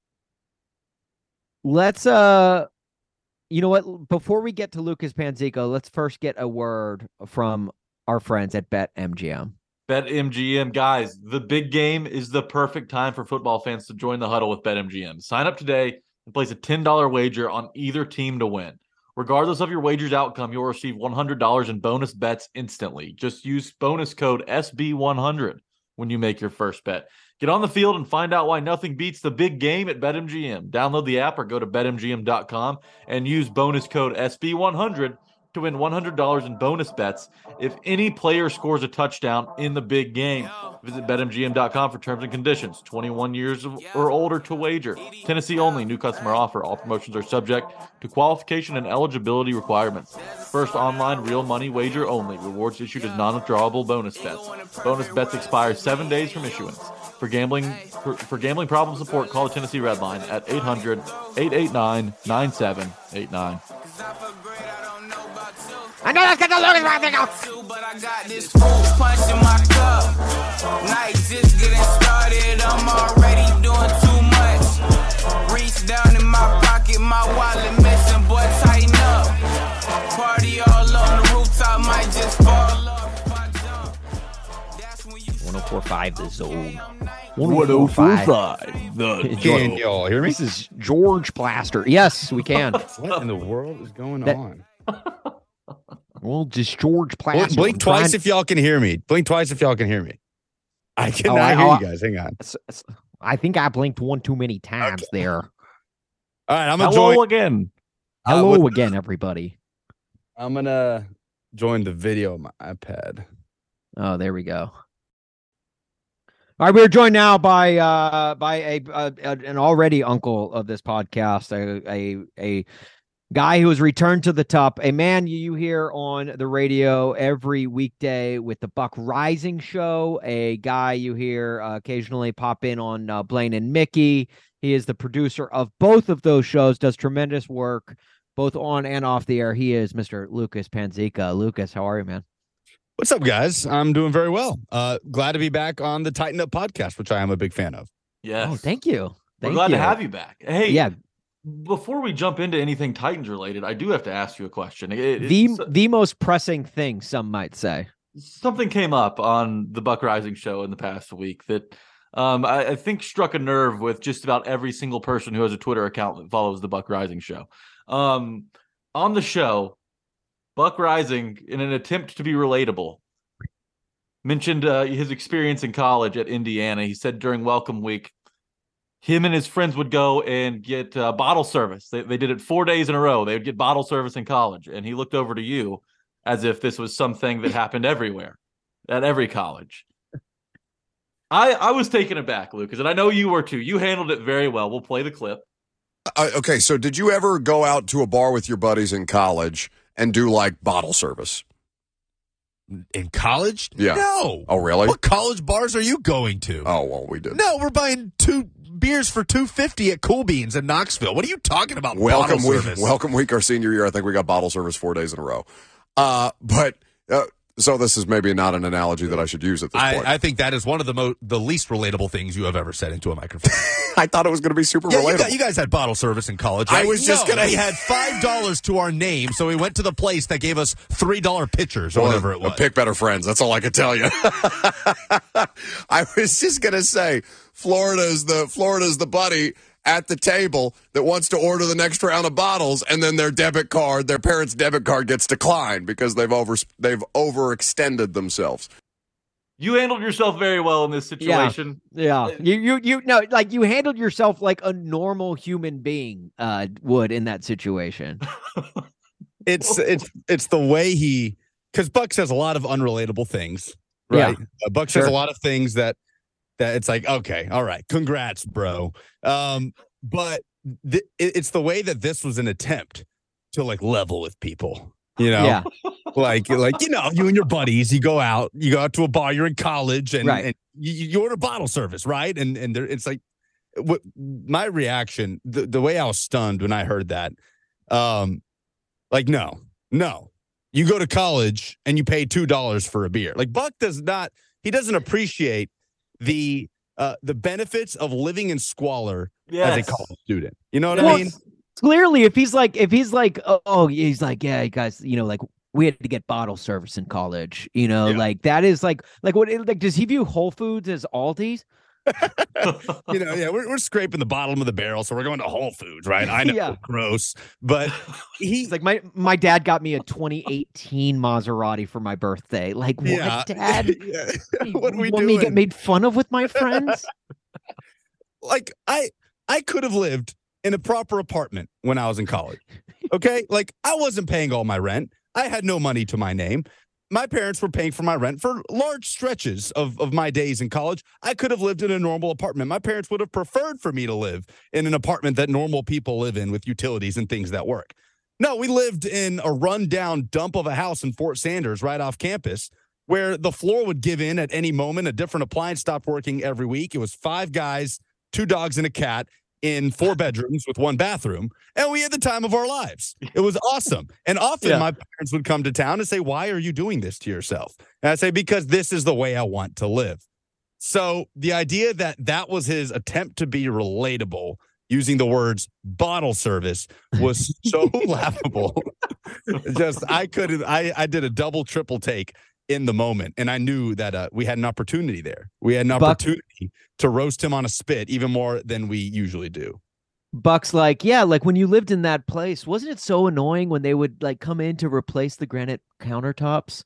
Let's uh. You know what? Before we get to Lucas Panzico, let's first get a word from our friends at BetMGM. BetMGM, guys, the big game is the perfect time for football fans to join the huddle with BetMGM. Sign up today and place a ten dollars wager on either team to win. Regardless of your wager's outcome, you'll receive one hundred dollars in bonus bets instantly. Just use bonus code S B one hundred when you make your first bet. Get on the field and find out why nothing beats the big game at BetMGM. Download the app or go to bet M G M dot com and use bonus code S B one hundred to win one hundred dollars in bonus bets if any player scores a touchdown in the big game. Visit bet M G M dot com for terms and conditions. twenty-one years or older to wager. Tennessee only. New customer offer. All promotions are subject to qualification and eligibility requirements. First online real money wager only. Rewards issued as non-withdrawable bonus bets. Bonus bets expire seven days from issuance. For gambling for, for gambling problem support, call the Tennessee Red Line at eight hundred, eight eight nine, nine seven eight nine. I know that's gonna Lucas Panzico. But I got this food punch in my cup. Night just getting started. I'm already doing too much. Reach down in my pocket, my wallet missing. Boy, tighten up. Party all on the rooftop, might just fall off. If I jump, that's when you one oh four point five The Zone. one oh four point five The Can y'all hear me? This is George Plaster. Yes, we can. What in the world is going That- on? Well, just George Blink, Plaster. blink I'm twice trying- if y'all can hear me. Blink twice if y'all can hear me. I cannot I- hear oh, you guys. Hang on. S- s- I think I blinked one too many times there. All right, I'm gonna Hello join. again. Uh, Hello what- again, everybody. I'm gonna join the video on my iPad. Oh, there we go. All right, we're joined now by uh by a, a, a an already uncle of this podcast, a a a guy who has returned to the top, a man you hear on the radio every weekday with the Buck Rising show, a guy you hear uh, occasionally pop in on uh, Blaine and Mickey. He is the producer of both of those shows, does tremendous work both on and off the air. He is Mister Lucas Panzica. Lucas, how are you, man? What's up, guys? I'm doing very well. Uh, glad to be back on the Tighten Up podcast, which I am a big fan of. Yes. Oh, thank you. We're Thank glad you. to have you back. Hey, Yeah, before we jump into anything Titans related, I do have to ask you a question. It- the it's- the most pressing thing, some might say. something came up on the Buck Rising show in the past week that um, I, I think struck a nerve with just about every single person who has a Twitter account that follows the Buck Rising show. Um, on the show, Buck Rising, in an attempt to be relatable, mentioned uh, his experience in college at Indiana. He said during Welcome Week, him and his friends would go and get uh, bottle service. They, they did it four days in a row. They would get bottle service in college. And he looked over to you as if this was something that happened everywhere, at every college. I I was taken aback, Lucas, and I know you were too. You handled it very well. We'll play the clip. Uh, okay, so did you ever go out to a bar with your buddies in college and do like bottle service? in college? Yeah. No. Oh, really? What college bars are you going to? Oh, well, we did. No, we're buying two beers for two fifty at Cool Beans in Knoxville. What are you talking about? Welcome bottle week. service? Welcome week. Our senior year, I think we got bottle service four days in a row. Uh, but uh, so this is maybe not an analogy that I should use at this point. I, I think that is one of the mo- the least relatable things you have ever said into a microphone. I thought it was going to be super Yeah, relatable. you, got, you guys had bottle service in college, I right? was just No, gonna- We had five dollars to our name, so we went to the place that gave us three dollar pitchers or Well, whatever it was. Pick better friends. That's all I can tell you. I was just going to say, Florida's the Florida's the buddy at the table that wants to order the next round of bottles, and then their debit card, their parents' debit card, gets declined because they've over they've overextended themselves. You handled yourself very well in this situation. Yeah, you you you no, like you handled yourself like a normal human being uh would in that situation. It's it's it's the way he because Buck says a lot of unrelatable things, right? Uh, Buck says Sure. a lot of things that that it's like, okay, all right, congrats, bro. Um, but th- it, it's the way that this was an attempt to like level with people, you know, Yeah, like like you know, you and your buddies, you go out, you go out to a bar, you're in college, and, Right. and you, you order bottle service, right? And and there, it's like, what my reaction, the the way I was stunned when I heard that, um, like no, no, you go to college and you pay two dollars for a beer. Like Buck does not, he doesn't appreciate the uh the benefits of living in squalor as a Yes. college student. You know what Well, I mean? clearly, if he's like, if he's like, oh, oh, he's like, yeah, you guys, you know, like we had to get bottle service in college, you know, Yeah. like that is like, like what, like, does he view Whole Foods as Aldi's? You know, yeah, we're, we're scraping the bottom of the barrel, so we're going to Whole Foods, right? I know, Yeah. gross, but he, He's like, my my dad got me a twenty eighteen Maserati for my birthday. Like, what, yeah, Dad? yeah. What are we want me to doing? get made fun of with my friends? Like I, I could have lived in a proper apartment when I was in college. Okay, like I wasn't paying all my rent. I had no money to my name. My parents were paying for my rent for large stretches of, of my days in college. I could have lived in a normal apartment. My parents would have preferred for me to live in an apartment that normal people live in with utilities and things that work. No, we lived in a rundown dump of a house in Fort Sanders right off campus where the floor would give in at any moment. A different appliance stopped working every week. It was five guys, two dogs, and a cat in four bedrooms with one bathroom, and we had the time of our lives. It was awesome. And often Yeah. my parents would come to town and say, why are you doing this to yourself? And I say, because this is the way I want to live. So the idea that that was his attempt to be relatable using the words bottle service was so laughable. Just, I couldn't, I, I did a double, triple take in the moment. And I knew that uh, we had an opportunity there. We had an Buck- opportunity to roast him on a spit even more than we usually do. Buck's like, yeah, like when you lived in that place, wasn't it so annoying when they would like come in to replace the granite countertops?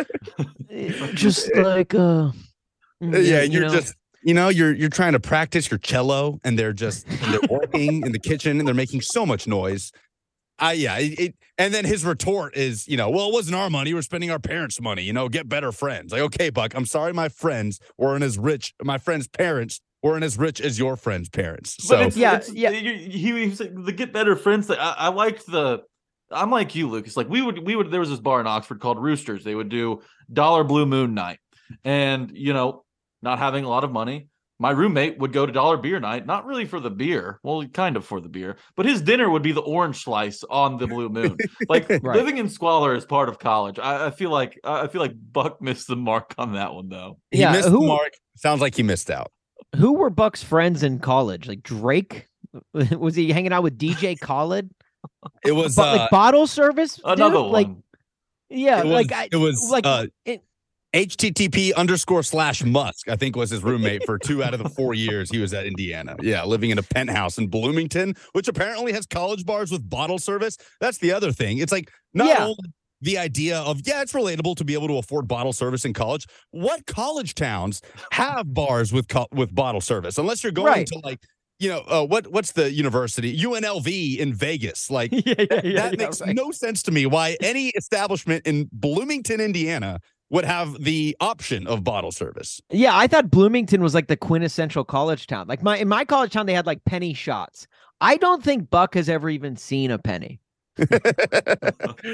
Eh, just like, uh, mm, Yeah, you you're know? just, you know, you're you're trying to practice your cello, and they're just and they're working in the kitchen, and they're making so much noise. I yeah, it, it and then his retort is, you know, well, it wasn't our money, we're spending our parents' money. You know, get better friends. Like, okay, Buck, I'm sorry, my friends weren't as rich. My friends' parents weren't as rich as your friends' parents. So But it's, Yeah, it's, yeah. you- He, he was like, the get better friends. Like, I, I liked the. I'm like you, Lucas. Like we would, we would. There was this bar in Oxford called Roosters. They would do Dollar Blue Moon Night, and you know, not having a lot of money, my roommate would go to Dollar Beer Night, not really for the beer, well, kind of for the beer, but his dinner would be the orange slice on the Blue Moon. Like Right. living in squalor is part of college. I, I feel like I feel like Buck missed the mark on that one, though. he Yeah, missed who- the mark. Sounds like he missed out. Who were Buck's friends in college? Like Drake? Was he hanging out with D J Khaled? It was Bo- uh, like bottle service? dude? Another Like, one. yeah, it was, like I, it was like uh, it, H T T P underscore slash Musk, I think, was his roommate for two out of the four years he was at Indiana. Yeah, living in a penthouse in Bloomington, which apparently has college bars with bottle service. That's the other thing. It's like not Yeah. only the idea of, yeah, it's relatable to be able to afford bottle service in college. What college towns have bars with co- with bottle service? Unless you're going Right. to like, you know, uh, what what's the university? U N L V in Vegas. Like, yeah, yeah, that, yeah, that yeah, makes right. no sense to me why any establishment in Bloomington, Indiana would have the option of bottle service. Yeah, I thought Bloomington was like the quintessential college town. Like my in my college town, they had like penny shots. I don't think Buck has ever even seen a penny.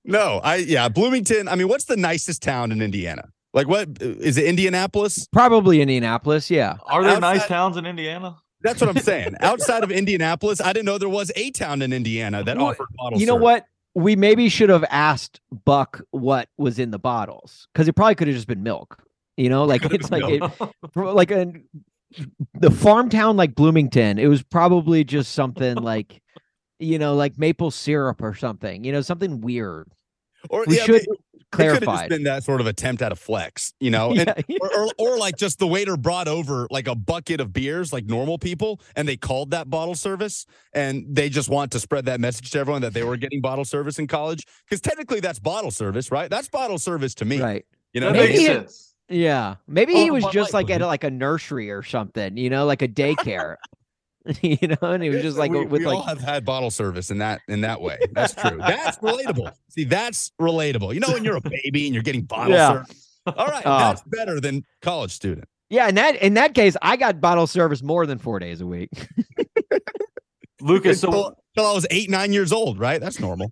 No, I yeah, Bloomington. I mean, what's the nicest town in Indiana? Like, what is it? Indianapolis? Probably Indianapolis. Yeah. Are there Outside- nice towns in Indiana? That's what I'm saying. Outside of Indianapolis, I didn't know there was a town in Indiana that Well, offered bottle You know service. what? We maybe should have asked Buck what was in the bottles, because it probably could have just been milk. You know, like it's like it, like a the farm town like Bloomington. It was probably just something like, you know, like maple syrup or something. You know, something weird. Or We yeah, should it- It clarify. could have just been that sort of attempt at a flex, you know, and, Yeah. or, or, or like just the waiter brought over like a bucket of beers like normal people, and they called that bottle service, and they just want to spread that message to everyone that they were getting bottle service in college, because technically that's bottle service, right? That's bottle service to me, Right. You know, That Maybe makes it- sense. Yeah. Maybe Oh, he was Bud just Light, like at wasn't like a nursery or something, you know, like a daycare. You know, and he was just like we, with we like all have had bottle service in that in that way. That's true. That's relatable. See, that's relatable. You know, when you're a baby and you're getting bottle Yeah. service. All right, Oh. that's better than college student. yeah, in that in that case, I got bottle service more than four days a week. Lucas, so Until, until I was eight, nine years old, right? That's normal.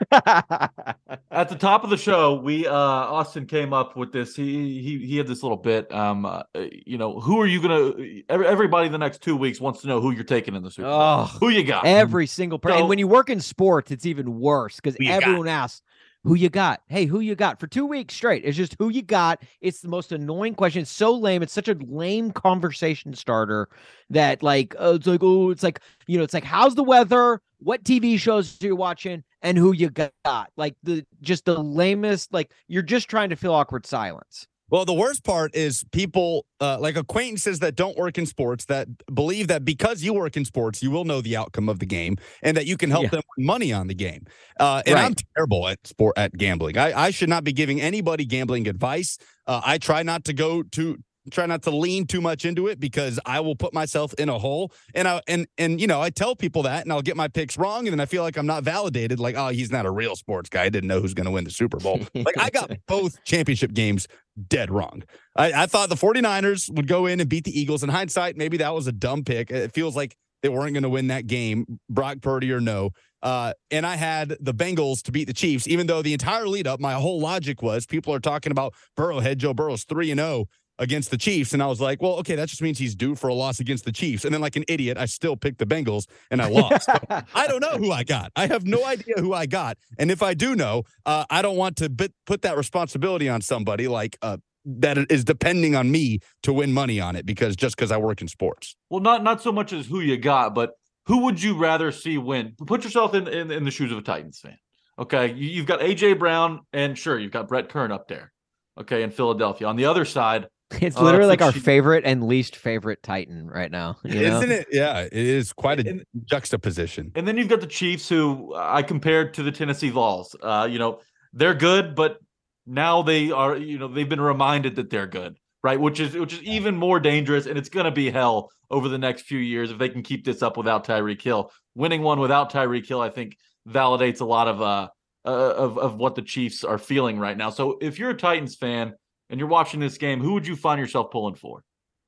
at the top of the show, we uh Austin came up with this. He he he had this little bit. Um, uh, you know, who are you gonna? Every, everybody the next two weeks wants to know who you're taking in the Super Bowl. Oh, Who you got? every single person. So- And when you work in sports, it's even worse because Who you got? everyone asks, who you got? Hey, who you got? For two weeks straight. It's just who you got. It's the most annoying question. It's so lame. It's such a lame conversation starter that like, oh, it's like, oh, it's like, you know, it's like, how's the weather? What T V shows are you watching? And who you got? Like the just the lamest, like you're just trying to fill awkward silence. Well, the worst part is people uh, like acquaintances that don't work in sports that believe that because you work in sports, you will know the outcome of the game and that you can help Yeah. them win money on the game. Uh, and Right. I'm terrible at sport at gambling. I, I should not be giving anybody gambling advice. Uh, I try not to go to try not to lean too much into it because I will put myself in a hole. And I and and you know I tell people that, and I'll get my picks wrong, and then I feel like I'm not validated. Like, oh, he's not a real sports guy. I didn't know who's going to win the Super Bowl. Like I got both championship games dead wrong. I, I thought the 49ers would go in and beat the Eagles. In hindsight, maybe that was a dumb pick. It feels like they weren't going to win that game, Brock Purdy or no. Uh, and I had the Bengals to beat the Chiefs, even though the entire lead up, my whole logic was people are talking about Burrowhead. Joe Burrow's three and oh against the Chiefs. And I was like, well, okay, that just means he's due for a loss against the Chiefs. And then like an idiot, I still picked the Bengals and I lost. So I don't know who I got. I have no idea who I got. And if I do know, uh, I don't want to bit, put that responsibility on somebody like uh, that is depending on me to win money on it because just because I work in sports. Well, not not so much as who you got, but who would you rather see win? Put yourself in in, in the shoes of a Titans fan. Okay, you, you've got A J Brown, and sure, you've got Brett Kern up there. Okay, in Philadelphia. On the other side, It's Uh, literally it's like the our Chiefs. favorite and least favorite Titan right now. You know? Isn't it? Yeah, it is quite a And- juxtaposition. and then you've got the Chiefs, who I compared to the Tennessee Vols. Uh, you know, they're good, but now they are. You know, they've been reminded that they're good, right? Which is which is even more dangerous, and it's going to be hell over the next few years if they can keep this up without Tyreek Hill. Winning one without Tyreek Hill, I think, validates a lot of uh, uh of of what the Chiefs are feeling right now. So if you're a Titans fan and you're watching this game, who would you find yourself pulling for?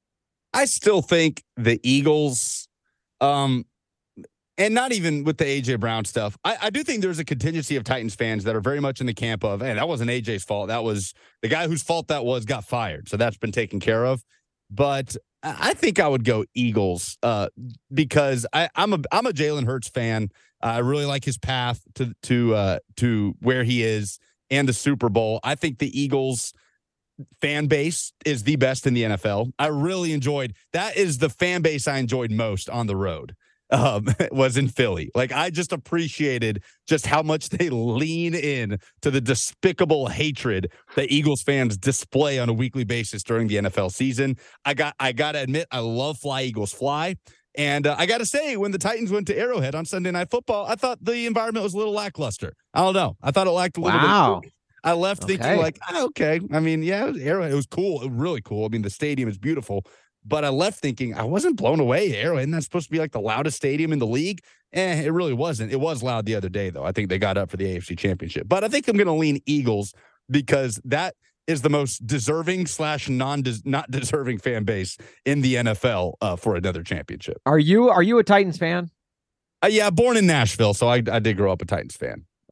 I still think the Eagles, um, and not even with the A J Brown stuff. I, I do think there's a contingency of Titans fans that are very much in the camp of, hey, that wasn't A J's fault. That was the guy whose fault that was got fired. So that's been taken care of. But I I think I would go Eagles uh, because I, I'm a I'm a Jalen Hurts fan. I really like his path to to uh, to where he is and the Super Bowl. I think the Eagles fan base is the best in the N F L. I really enjoyed that. Is the fan base I enjoyed most on the road. Um, was in Philly. Like I just appreciated just how much they lean in to the despicable hatred that Eagles fans display on a weekly basis during the N F L season. I got I got to admit I love Fly Eagles Fly. And uh, I got to say, when the Titans went to Arrowhead on Sunday Night Football, I thought the environment was a little lackluster. I don't know. I thought it lacked a little Wow. bit. I left thinking Okay. like, oh, okay. I mean, yeah, Arrowhead, it was cool. It was really cool. I mean, the stadium is beautiful. But I left thinking I wasn't blown away. Arrowhead, isn't that supposed to be like the loudest stadium in the league? Eh, it really wasn't. It was loud the other day, though. I think they got up for the A F C Championship. But I think I'm going to lean Eagles because that is the most deserving slash non not deserving fan base in the N F L uh, for another championship. Are you are you a Titans fan? Uh, yeah, born in Nashville, so I, I did grow up a Titans fan.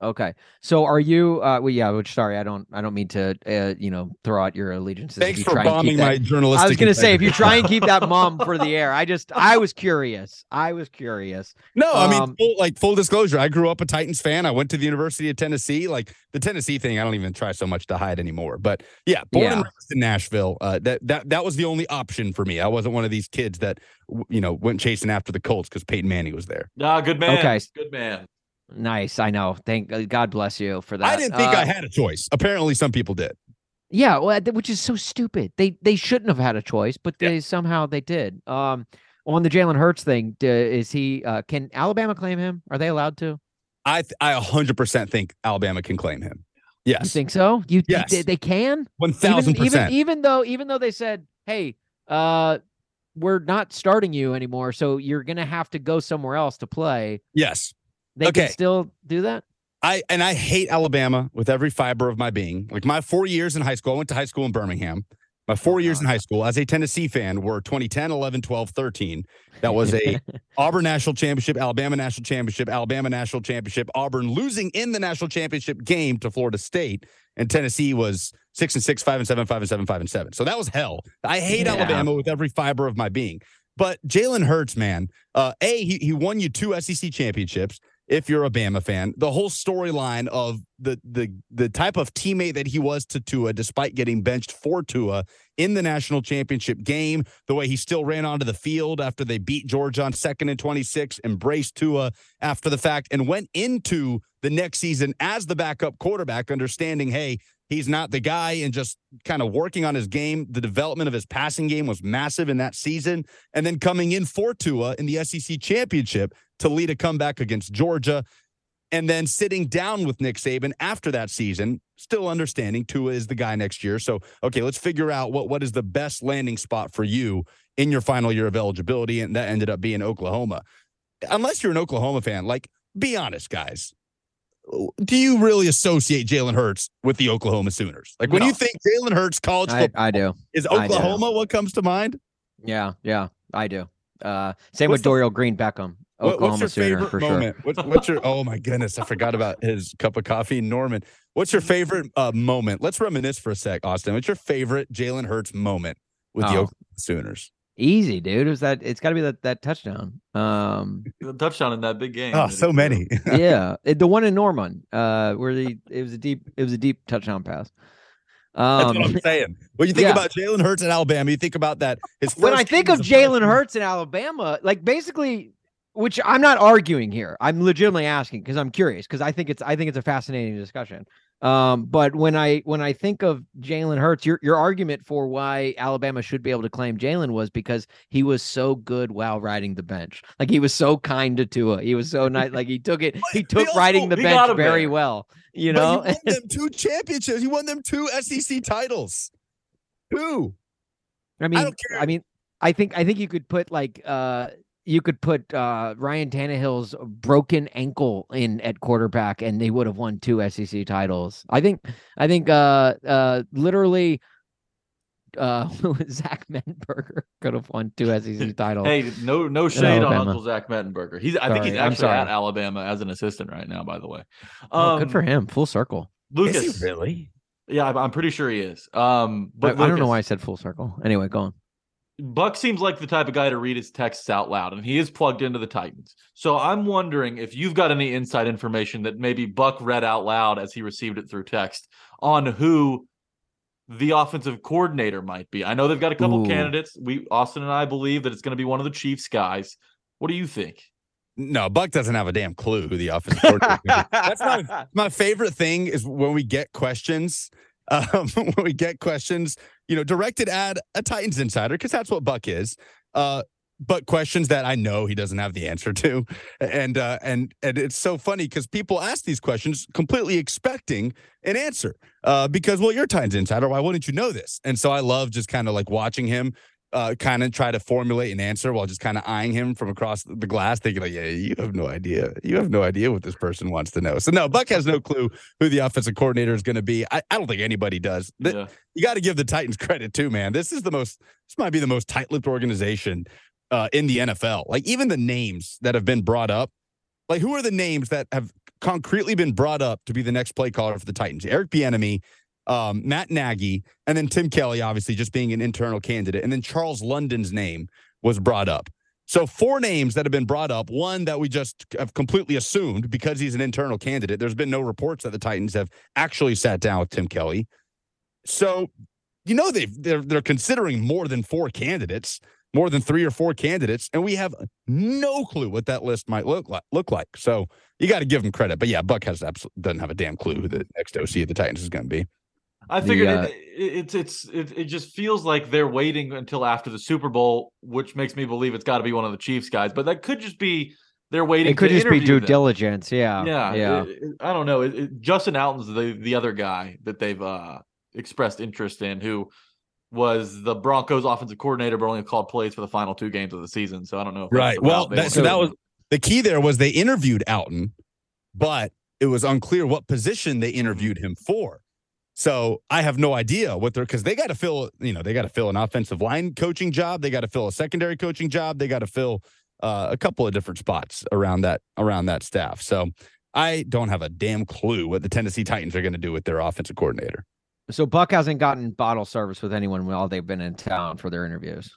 Okay. So are you? Uh, well, yeah. Which sorry, I don't. I don't mean to. Uh, you know, throw out your allegiances. Thanks if you for try and keep bombing that- my journalistic. I was going to say, if you integrity. try and keep that mum for the air, I just, I was curious. I was curious. No, I mean, Um, full, like full disclosure, I grew up a Titans fan. I went to the University of Tennessee. Like the Tennessee thing, I don't even try so much to hide anymore. But yeah, born Yeah. and raised in Nashville. Uh, that that that was the only option for me. I wasn't one of these kids that w- you know went chasing after the Colts because Peyton Manning was there. Ah, good man. Okay. Good man. Nice. I know. Thank uh, God bless you for that. I didn't think Uh, I had a choice. Apparently, some people did. Yeah, well, th- which is so stupid. They they shouldn't have had a choice, but they somehow they did. Um, on the Jalen Hurts thing, d- is he? Uh, can Alabama claim him? Are they allowed to? I th- I one hundred percent think Alabama can claim him. You Yes, think so? You Yes. they, they can? one thousand Even, even percent. even though even though they said, hey, uh, we're not starting you anymore, so you're gonna have to go somewhere else to play. Yes. They Okay. can still do that. I and I hate Alabama with every fiber of my being. Like my four years in high school, I went to high school in Birmingham. My four years in high school as a Tennessee fan were twenty ten, eleven, twelve, thirteen. That was a Auburn National Championship, Alabama National Championship, Alabama National Championship, Auburn losing in the national championship game to Florida State, and Tennessee was six and six, five and seven, five and seven, five and seven. So that was hell. I hate Yeah. Alabama with every fiber of my being. But Jalen Hurts, man, uh, A, he, he won you two S E C championships. If you're a Bama fan, the whole storyline of the the the type of teammate that he was to Tua, despite getting benched for Tua in the national championship game, the way he still ran onto the field after they beat Georgia on second and twenty-six, embraced Tua after the fact, and went into the next season as the backup quarterback, understanding, hey, he's not the guy, and just kind of working on his game. The development of his passing game was massive in that season. And then coming in for Tua in the S E C championship to lead a comeback against Georgia. And then sitting down with Nick Saban after that season, still understanding Tua is the guy next year. So, okay, let's figure out what, what is the best landing spot for you in your final year of eligibility. And that ended up being Oklahoma. Unless you're an Oklahoma fan, like, be honest, guys. Do you really associate Jalen Hurts with the Oklahoma Sooners? Like when No. you think Jalen Hurts college I, football, I do. is I do. Oklahoma what comes to mind? Yeah, yeah, I do. Uh, same What's with the- Dorial Green Beckham. What- Oklahoma what's your Sooner favorite for sure. moment? What's, what's your? Oh my goodness, I forgot about his cup of coffee, Norman. What's your favorite uh, moment? Let's reminisce for a sec, Austin. What's your favorite Jalen Hurts moment with the Oh. Oklahoma Sooners? Easy, dude. It was that. It's got to be that that touchdown. Um, The touchdown in that big game. Oh, so many. yeah, it- the one in Norman, uh, where the it was a deep it was a deep touchdown pass. That's Um, what I'm saying. When you think yeah. about Jalen Hurts at Alabama, you think about that. His when first I think game of as a Jalen freshman- Hurts in Alabama, like basically, which I'm not arguing here. I'm legitimately asking because I'm curious because I think it's I think it's a fascinating discussion. Um, but when I when I think of Jalen Hurts, your your argument for why Alabama should be able to claim Jalen was because he was so good while riding the bench. Like he was so kind to Tua. He was so nice. Like he took it. He took also- riding the he got bench him very there. well. You But know. he won them two championships. He won them two S E C titles. Two. I mean, don't care. I mean, I think I think you could put like uh you could put uh Ryan Tannehill's broken ankle in at quarterback and they would have won two S E C titles. I think I think uh uh literally uh Zach Mettenberger could have won two S E C titles. Hey, no, no shade on Alabama. Uncle Zach Mettenberger. He's, I think Sorry, he's I'm actually sorry. at Alabama as an assistant right now. By the way, Oh, um, good for him. Full circle. Lucas. Is he really? Yeah, I'm- I'm pretty sure he is. Um, But but I, I don't know Lucas, why I said full circle. Anyway, go on. Buck seems like the type of guy to read his texts out loud, and he is plugged into the Titans. So I'm wondering if you've got any inside information that maybe Buck read out loud as he received it through text on who the offensive coordinator might be. I know they've got a couple Ooh. candidates. We Austin and I believe that it's going to be one of the Chiefs guys. What do you think? No, Buck doesn't have a damn clue who the offensive coordinator is. That's my my favorite thing is when we get questions. Um, when we get questions, you know, directed at a Titans insider, because that's what Buck is. Uh, but questions that I know he doesn't have the answer to, and uh, and and it's so funny because people ask these questions completely expecting an answer. Uh, because well, you're a Titans insider, why wouldn't you know this? And so I love just kind of like watching him. Uh, kind of try to formulate an answer while just kind of eyeing him from across the glass, thinking like, yeah, you have no idea. You have no idea what this person wants to know. So no, Buck has no clue who the offensive coordinator is going to be. I, I don't think anybody does. Th- Yeah. You got to give the Titans credit too, man. This is the most, this might be the most tight-lipped organization uh, in the N F L. Like even the names that have been brought up, like who are the names that have concretely been brought up to be the next play caller for the Titans. Eric Bieniemy, um, Matt Nagy, and then Tim Kelly, obviously just being an internal candidate. And then Charles London's name was brought up. So four names that have been brought up, one that we just have completely assumed because he's an internal candidate. There's been no reports that the Titans have actually sat down with Tim Kelly. So, you know, they've, they're, they're considering more than four candidates, more than three or four candidates, and we have no clue what that list might look like. Look like. So you got to give him credit. But yeah, Buck has absolutely doesn't have a damn clue who the next O C of the Titans is going to be. I figured The, uh, it, it, it's it's it, it just feels like they're waiting until after the Super Bowl, which makes me believe it's got to be one of the Chiefs guys. But that could just be they're waiting. It could to just be interview due them. diligence. Yeah. Yeah, Yeah. it- it- I don't know. It, it, Justin Alton's the the other guy that they've uh, expressed interest in, who was the Broncos offensive coordinator, but only called plays for the final two games of the season. So I don't know. If that's Right. the Well, route they that, want so to that go. was the key there was they interviewed Alton, but it was unclear what position they interviewed him for. So I have no idea what they're because they got to fill, you know, they got to fill an offensive line coaching job. They got to fill a secondary coaching job. They got to fill uh, a couple of different spots around that around that staff. So I don't have a damn clue what the Tennessee Titans are going to do with their offensive coordinator. So Buck hasn't gotten bottle service with anyone while they've been in town for their interviews.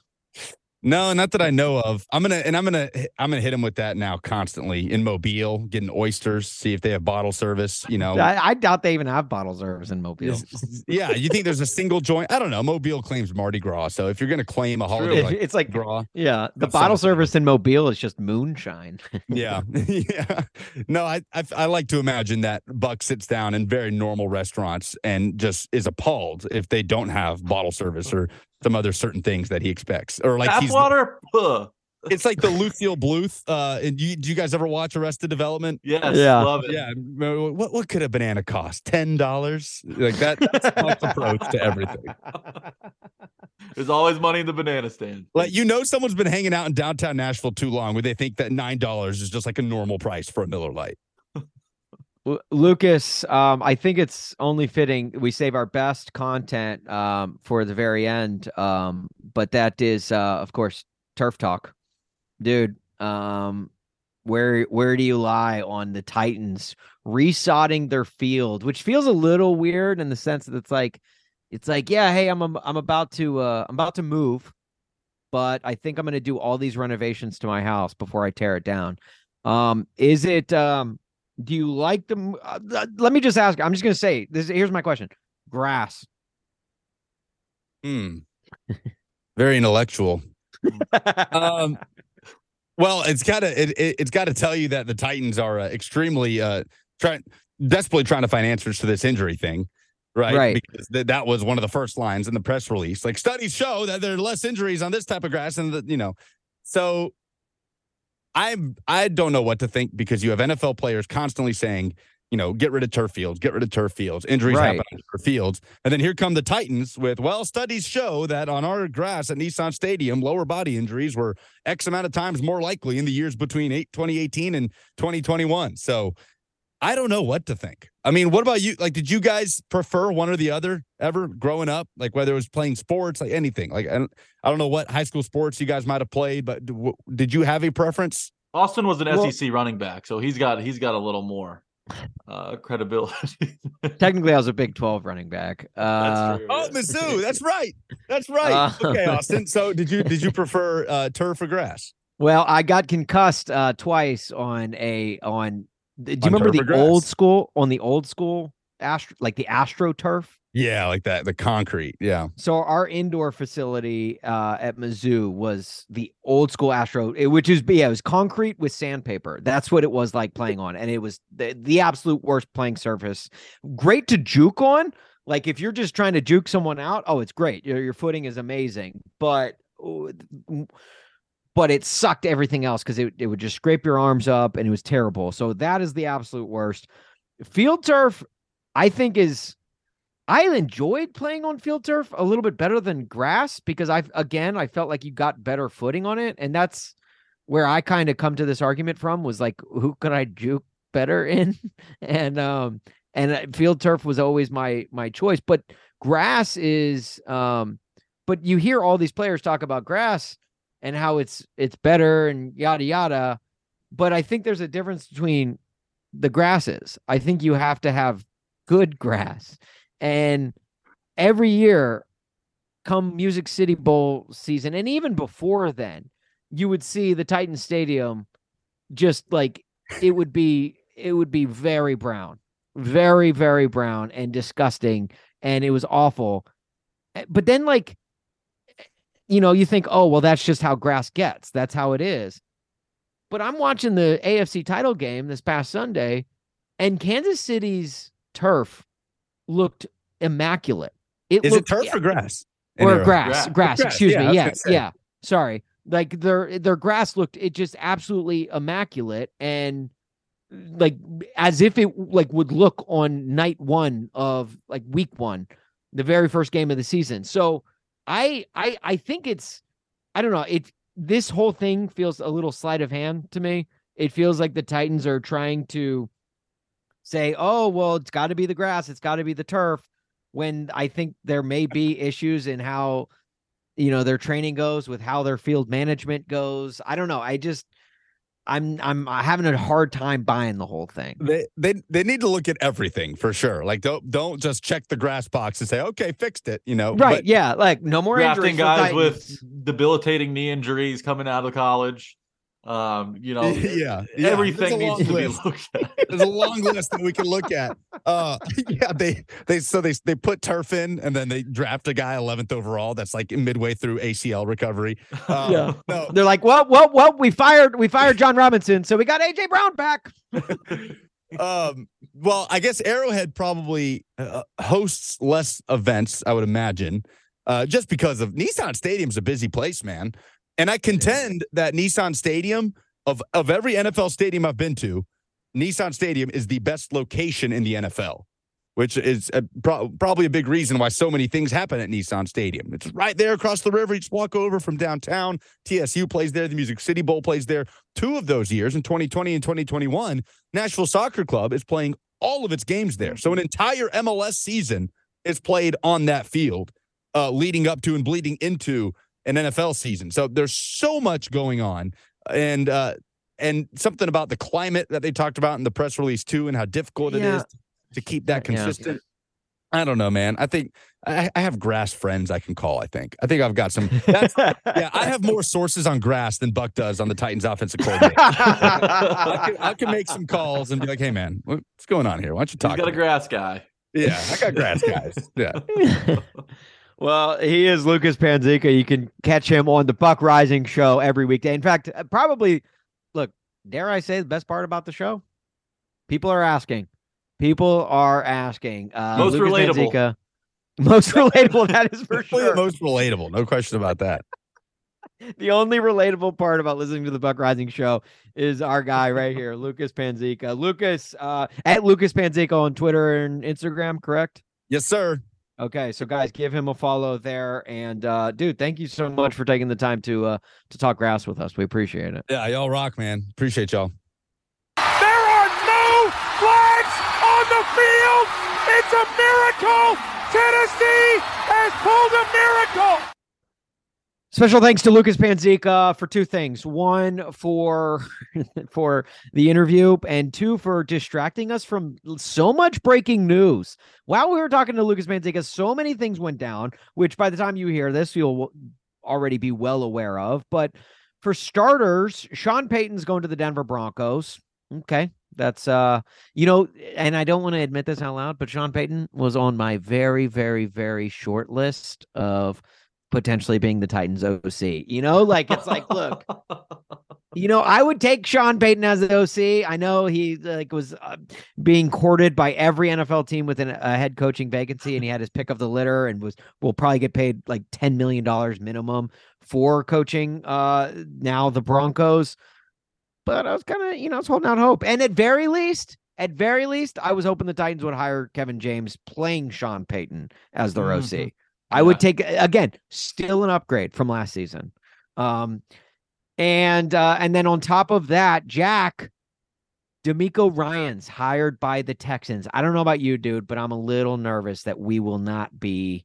No, not that I know of. I'm gonna and I'm gonna I'm gonna hit him with that now constantly in Mobile, getting oysters, see if they have bottle service. You know, I, I doubt they even have bottle service in Mobile. Is- yeah, you think there's a single joint? I don't know. Mobile claims Mardi Gras, so if you're going to claim a holiday, It- like it's like Gras, yeah, the That's bottle something. service in Mobile is just moonshine. yeah, yeah. No, I, I I like to imagine that Buck sits down in very normal restaurants and just is appalled if they don't have bottle service or some other certain things that he expects, or like tap he's. water. Puh. It's like the Lucille Bluth. Uh, and you, do you guys ever watch Arrested Development? Yes, Yeah. love it. Yeah. What what could a banana cost? Ten dollars? Like that. That's Buck's approach to everything. There's always money in the banana stand. Like, you know, someone's been hanging out in downtown Nashville too long where they think that nine dollars is just like a normal price for a Miller Lite. Lu- Lucas, um, I think it's only fitting we save our best content um, for the very end. Um, but that is, uh, of course, Turf Talk, dude. Um, where where do you lie on the Titans resodding their field, which feels a little weird in the sense that it's like, it's like, yeah, hey, I'm I'm, I'm about to uh, I'm about to move, but I think I'm going to do all these renovations to my house before I tear it down. Um, is it? Um, do you like them? Uh, th- let me just ask. I'm just going to say this. Here's my question: grass. Hmm. Very intellectual. um, well, it's gotta it, it, it's got to tell you that the Titans are uh, extremely uh trying desperately trying to find answers to this injury thing, right? Right. Because th- that was one of the first lines in the press release. Like, studies show that there are less injuries on this type of grass, and the, you know, so I I don't know what to think because you have N F L players constantly saying, you know, get rid of turf fields, get rid of turf fields. Injuries Right. happen on turf fields. And then here come the Titans with, well, studies show that on our grass at Nissan Stadium, lower body injuries were X amount of times more likely in the years between eight, twenty eighteen and twenty twenty-one. So I don't know what to think. I mean, what about you? Like, did you guys prefer one or the other ever growing up? Like, whether it was playing sports, like anything. Like, I don't, I don't know what high school sports you guys might have played, but d- did you have a preference? Austin was an Well- S E C running back, so he's got he's got a little more uh, credibility. Technically, I was a Big twelve running back. Uh, That's true. Oh, yeah. Mizzou. That's right. That's right. Uh, Okay, Austin. So did you did you prefer uh, turf or grass? Well, I got concussed uh, twice on a on. Do you On remember turf or the old grass? school on the old school astro like the AstroTurf? Yeah, like that. The concrete. Yeah. So our indoor facility uh, at Mizzou was the old school Astro, it- which is yeah, it was concrete with sandpaper. That's what it was like playing on, and it was the, the absolute worst playing surface. Great to juke on, like if you're just trying to juke someone out. Oh, it's great. Your your footing is amazing, but but it sucked everything else because it it would just scrape your arms up, and it was terrible. So that is the absolute worst. Field turf, I think is. I enjoyed playing on field turf a little bit better than grass because I, again, I felt like you got better footing on it. And that's where I kind of come to this argument from was like, who could I juke better in? and, um, and uh, field turf was always my, my choice, but grass is, um, but you hear all these players talk about grass and how it's, it's better and yada, yada. But I think there's a difference between the grass is. I think you have to have good grass. And every year, come Music City Bowl season, and even before then, you would see the Titan Stadium just like it would be it would be very brown, very, very brown and disgusting. And it was awful. But then, like, you know, you think, oh, well, that's just how grass gets. That's how it is. But I'm watching the A F C title game this past Sunday, and Kansas City's turf looked immaculate. It Is looked, it turf or grass? Or Anyway. grass, Grass. grass, Grass, excuse yeah, I me. was Yeah, gonna say. yeah. Sorry. Like their their grass looked it just absolutely immaculate, and like as if it like would look on night one of like week one, the very first game of the season. So I I I think it's I don't know, it this whole thing feels a little sleight of hand to me. It feels like the Titans are trying to say, oh, well, it's got to be the grass, it's got to be the turf, when I think there may be issues in how, you know, their training goes, with how their field management goes. I don't know. I just, I'm, I'm having a hard time buying the whole thing. They they they need to look at everything for sure. Like don't don't just check the grass box and say, okay, fixed it. You know, Right? But Yeah. Like no more Drafting injuries for guys Titans. with debilitating knee injuries coming out of college. Um, you know, Yeah, yeah. everything There's a needs to long be list. looked at. There's a long list that we can look at. Uh, yeah, they they so they they put turf in, and then they draft a guy eleventh overall. That's like midway through A C L recovery. Uh, Yeah. no, They're like, well, well, well, we fired, we fired John Robinson, so we got A J Brown back. um, well, I guess Arrowhead probably uh, hosts less events, I would imagine, uh, just because of Nissan Stadium's a busy place, man. And I contend that Nissan Stadium, of of every N F L stadium I've been to, Nissan Stadium is the best location in the N F L, which is a, pro- probably a big reason why so many things happen at Nissan Stadium. It's right there across the river. You just walk over from downtown. T S U plays there. The Music City Bowl plays there. Two of those years, in twenty twenty and twenty twenty-one, Nashville Soccer Club is playing all of its games there. So an entire M L S season is played on that field, uh, leading up to and bleeding into an N F L season. So there's so much going on. And uh, and something about the climate that they talked about in the press release too, and how difficult it Yeah. is to keep that Yeah. consistent. I don't know, man. I think I, I have grass friends I can call. I think. I think I've got some. That's, yeah, I have more sources on grass than Buck does on the Titans offensive coordinator. I, can, I can make some calls and be like, "Hey, man, what's going on here? Why don't you talk?" He's got to a me?" grass guy. Yeah, I got grass guys. Yeah. Well, he is Lucas Panzica. You can catch him on the Buck Rising show every weekday. In fact, uh, probably, look, dare I say the best part about the show? People are asking. People are asking. Uh, Most Lucas relatable. Panzica, most relatable, that is for Definitely sure. the most relatable. No question about that. The only relatable part about listening to the Buck Rising show is our guy right here, Lucas Panzica. Lucas, uh, at Lucas Panzica on Twitter and Instagram, correct? Yes, sir. Okay, so guys, give him a follow there. And uh, dude, thank you so much for taking the time to uh, to talk grass with us. We appreciate it. Yeah, y'all rock, man. Appreciate y'all. There are no flags on the field. It's a miracle. Tennessee has pulled a miracle. Special thanks to Lucas Panzica for two things. One, for for the interview, and two, for distracting us from so much breaking news. While we were talking to Lucas Panzica, so many things went down, which by the time you hear this, you'll already be well aware of. But for starters, Sean Payton's going to the Denver Broncos. Okay. That's, uh, you know, and I don't want to admit this out loud, but Sean Payton was on my very, very, very short list of potentially being the Titans O C. You know, like, it's like, look, you know, I would take Sean Payton as the O C. I know he like was uh, being courted by every N F L team with an, a head coaching vacancy, and he had his pick of the litter and was will probably get paid like ten million dollars minimum for coaching uh now the Broncos. But I was kind of, you know, I was holding out hope. And at very least, at very least, I was hoping the Titans would hire Kevin James playing Sean Payton as their Mhm. O C. I would take, again, still an upgrade from last season. Um, and uh, and then on top of that, Jack, D'Amico Ryans hired by the Texans. I don't know about you, dude, but I'm a little nervous that we will not be.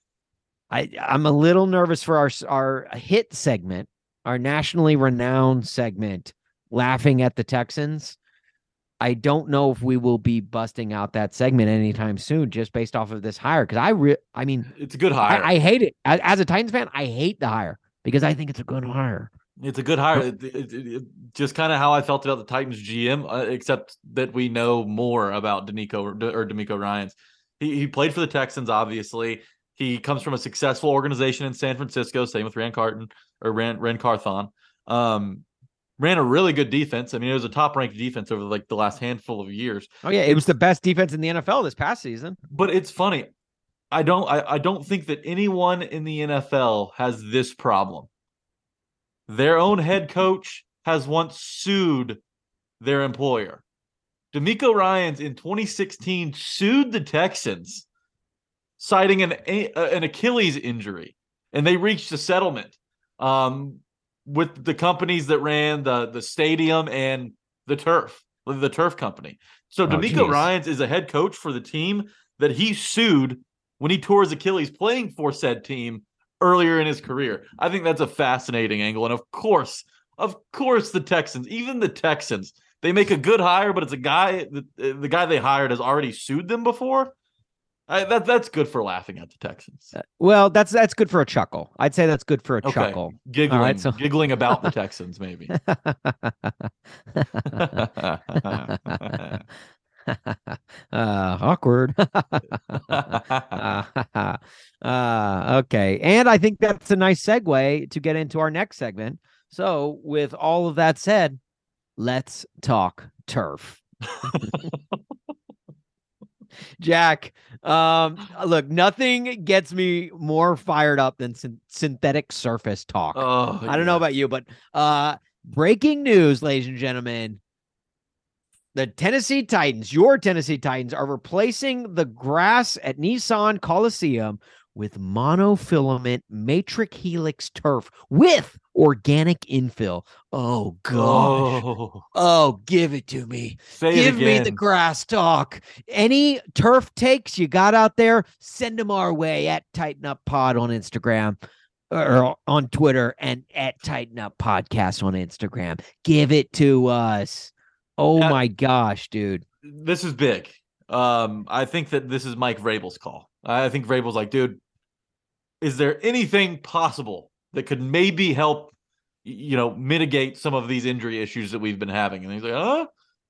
I I'm a little nervous for our our hit segment, our nationally renowned segment, laughing at the Texans. I don't know if we will be busting out that segment anytime soon, just based off of this hire. Because I, re- I mean, It's a good hire. I, I hate it as, as a Titans fan. I hate the hire because I think it's a good hire. It's a good hire. It, it, it, it- just kind of how I felt about the Titans G M, uh, except that we know more about D'Amico or, or D'Amico Ryans. He he played for the Texans, obviously. He comes from a successful organization in San Francisco. Same with Ran Carton or Ran Ran Carthon. Um, ran a really good defense. I mean, it was a top ranked defense over like the last handful of years. Oh yeah, it was the best defense in the N F L this past season. But it's funny. I don't I, I don't think that anyone in the N F L has this problem. Their own head coach has once sued their employer. D'Amico Ryans in twenty sixteen sued the Texans, citing an an Achilles injury, and they reached a settlement um, with the companies that ran the the stadium and the turf, the turf company. So Oh, D'Amico geez. Ryans is a head coach for the team that he sued when he tore his Achilles playing for said team earlier in his career. I think that's a fascinating angle. And of course, of course, the Texans, even the Texans, they make a good hire, but it's a guy, the, the guy they hired has already sued them before. I, that That's good for laughing at the Texans. Well, that's that's good for a chuckle. I'd say that's good for a Okay. chuckle. Giggling, All right, so- giggling about the Texans, maybe. uh, awkward. uh, uh, okay. And I think that's a nice segue to get into our next segment. So, with all of that said, let's talk turf. Jack, um, look, nothing gets me more fired up than syn- synthetic surface talk. Oh, I don't know about you, but uh, breaking news, ladies and gentlemen. The Tennessee Titans, your Tennessee Titans, are replacing the grass at Nissan Coliseum with monofilament matrix helix turf with organic infill. Oh, gosh. Oh, Oh, give it to me. say Give it me again. the grass talk. Any turf takes you got out there, send them our way at Tighten Up Pod on Instagram or on Twitter and at Tighten Up Podcast on Instagram. Give it to us. Oh Yeah. my gosh, dude. This is big. Um, I think that this is Mike Vrabel's call. I think Vrabel's like, dude, is there anything possible that could maybe help, y- you know, mitigate some of these injury issues that we've been having? And he's like, huh?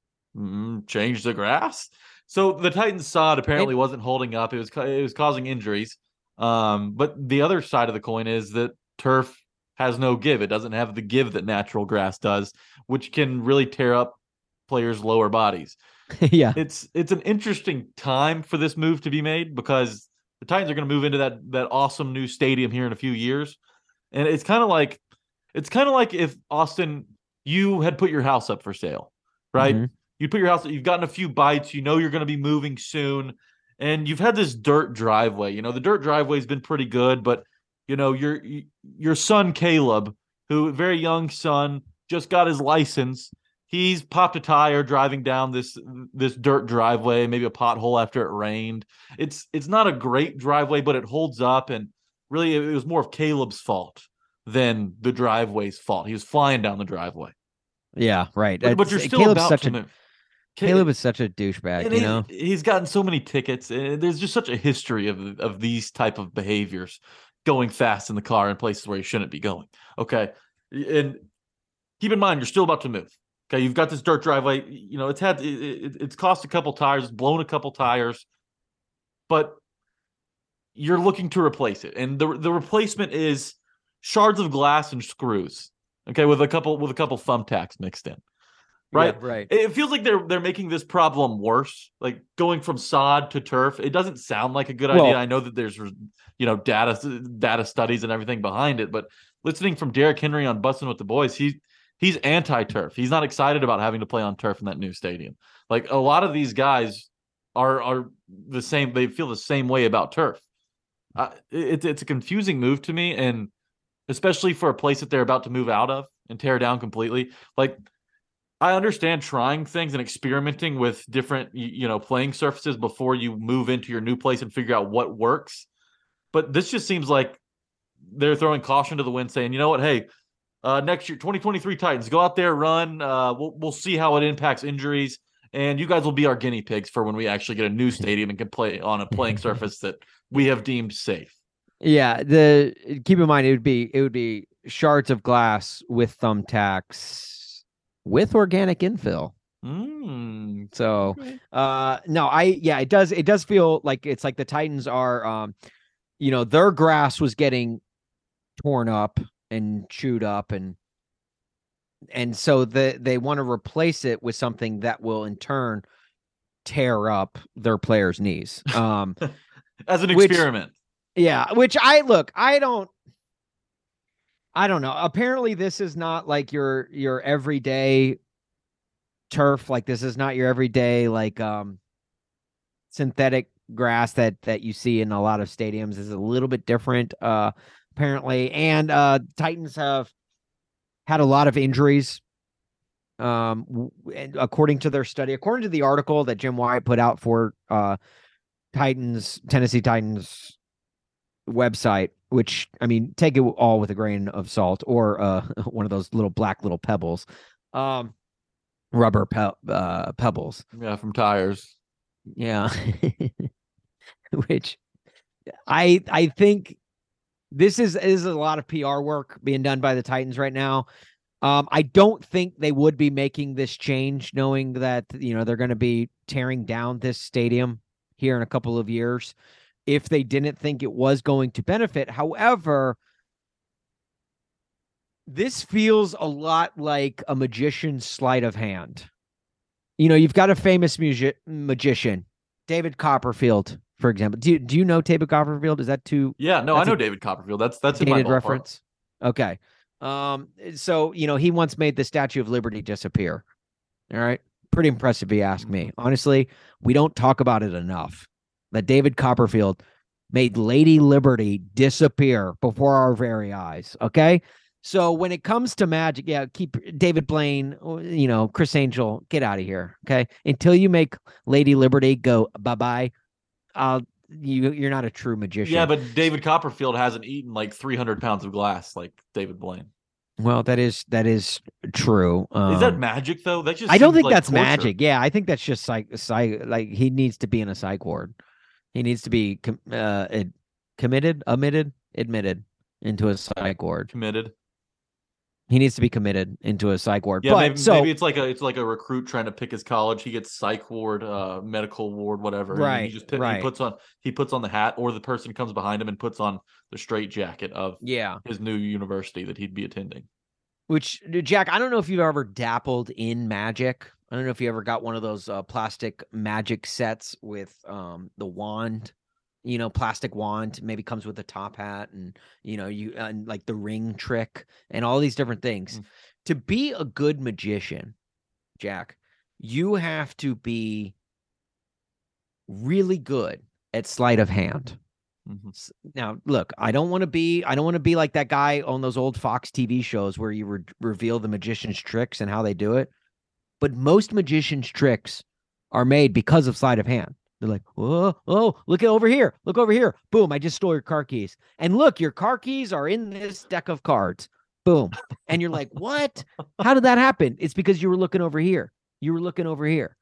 Mm, change the grass. So the Titans sod apparently wasn't holding up. It was ca- it was causing injuries. Um, but the other side of the coin is that turf has no give. It doesn't have the give that natural grass does, which can really tear up players' lower bodies. Yeah. It's it's an interesting time for this move to be made because the Titans are going to move into that that awesome new stadium here in a few years, and it's kind of like it's kind of like if Austin, you had put your house up for sale, right? Mhm. You put your house, you've gotten a few bites, you know you're going to be moving soon, and you've had this dirt driveway. You know the dirt driveway's been pretty good, but you know your your son Caleb, who very young son, just got his license. He's popped a tire driving down this this dirt driveway, maybe a pothole after it rained. It's it's not a great driveway, but it holds up. And really, it was more of Caleb's fault than the driveway's fault. He was flying down the driveway. Yeah, right. But, but It's- you're still Caleb's about such to a move. Caleb is such a douchebag, And you he- know. he's gotten so many tickets. And there's just such a history of of these type of behaviors, going fast in the car in places where you shouldn't be going. Okay, and keep in mind you're still about to move. Okay, you've got this dirt driveway. You know, it's had it, it, it's cost a couple tires, it's blown a couple tires, but you're looking to replace it, and the the replacement is shards of glass and screws. Okay, with a couple with a couple thumbtacks mixed in. Right, Yeah, right. It feels like they're they're making this problem worse. Like going from sod to turf, it doesn't sound like a good Well- idea. I know that there's you know data data studies and everything behind it, but listening from Derrick Henry on Bussin' with the Boys, he he's anti-turf. He's not excited about having to play on turf in that new stadium. Like a lot of these guys are are the same. They feel the same way about turf. Uh, it, it's a confusing move to me, and especially for a place that they're about to move out of and tear down completely. Like I understand trying things and experimenting with different you, you know playing surfaces before you move into your new place and figure out what works. But this just seems like they're throwing caution to the wind, saying, you know what, hey. Uh, next year, twenty twenty-three Titans, go out there, run. Uh, we'll we'll see how it impacts injuries, And you guys will be our guinea pigs for when we actually get a new stadium and can play on a playing surface that we have deemed safe. Yeah, the keep in mind it would be it would be shards of glass with thumbtacks with organic infill. Mm. So, uh, no, I yeah, it does it does feel like it's like the Titans are, um, you know, their grass was getting torn up and chewed up, and and so the, they want to replace it with something that will in turn tear up their players' knees. Um, as an which, experiment. Yeah, which I look, I don't, I don't know. Apparently, this is not like your your everyday turf. Like this is not your everyday like um synthetic grass that that you see in a lot of stadiums. This is a little bit different, uh, apparently. And uh, Titans have had a lot of injuries. Um, and according to their study, according to the article that Jim Wyatt put out for uh, Titans, Tennessee Titans website, which, I mean, take it all with a grain of salt, or uh, one of those little black little pebbles, um, rubber pe- uh, pebbles. Yeah, from tires. Yeah. Which I I think this is is a lot of P R work being done by the Titans right now. Um, I don't think they would be making this change knowing that, you know, they're going to be tearing down this stadium here in a couple of years if they didn't think it was going to benefit. However, this feels a lot like a magician's sleight of hand. You know, you've got a famous music magician, David Copperfield, for example. Do you, do you know David Copperfield? Is that too? Yeah, no, I know a David Copperfield. That's that's in my dated ballpark. reference. Okay. Um, so, you know, he once made the Statue of Liberty disappear. All right. Pretty impressive, if you ask me. Honestly, we don't talk about it enough. That David Copperfield made Lady Liberty disappear before our very eyes. Okay. So when it comes to magic, yeah, keep David Blaine, you know, Chris Angel, get out of here. Okay. Until you make Lady Liberty go bye-bye, uh, you, you're not a true magician. Yeah, but David Copperfield hasn't eaten like three hundred pounds of glass like David Blaine. Well, that is that is true. Um, is that magic though? That just I don't seems think like that's torture. magic. Yeah, I think that's just psych, psych. Like he needs to be in a psych ward. He needs to be com- uh, ad- committed, omitted, admitted into a psych ward. Committed. He needs to be committed into a psych ward. Yeah, but, maybe, so, maybe it's like a it's like a recruit trying to pick his college. He gets psych ward, uh, medical ward, whatever. and Right, He just put, right. he puts on he puts on the hat, or the person comes behind him and puts on the straight jacket of yeah. his new university that he'd be attending. Which, Jack, I don't know if you've ever dabbled in magic. I don't know if you ever got one of those uh, plastic magic sets with um, the wand, you know, plastic wand, maybe comes with a top hat and, you know, you and like the ring trick and all these different things. Mm. To be a good magician, Jack, you have to be really good at sleight of hand. Mm-hmm. Now, look, I don't want to be, I don't want to be like that guy on those old Fox T V shows where you re- reveal the magician's tricks and how they do it. But most magician's tricks are made because of sleight of hand. They're like, oh, oh, look at over here. Look over here. Boom, I just stole your car keys. And look, your car keys are in this deck of cards. Boom. And you're like, what? How did that happen? It's because you were looking over here. You were looking over here.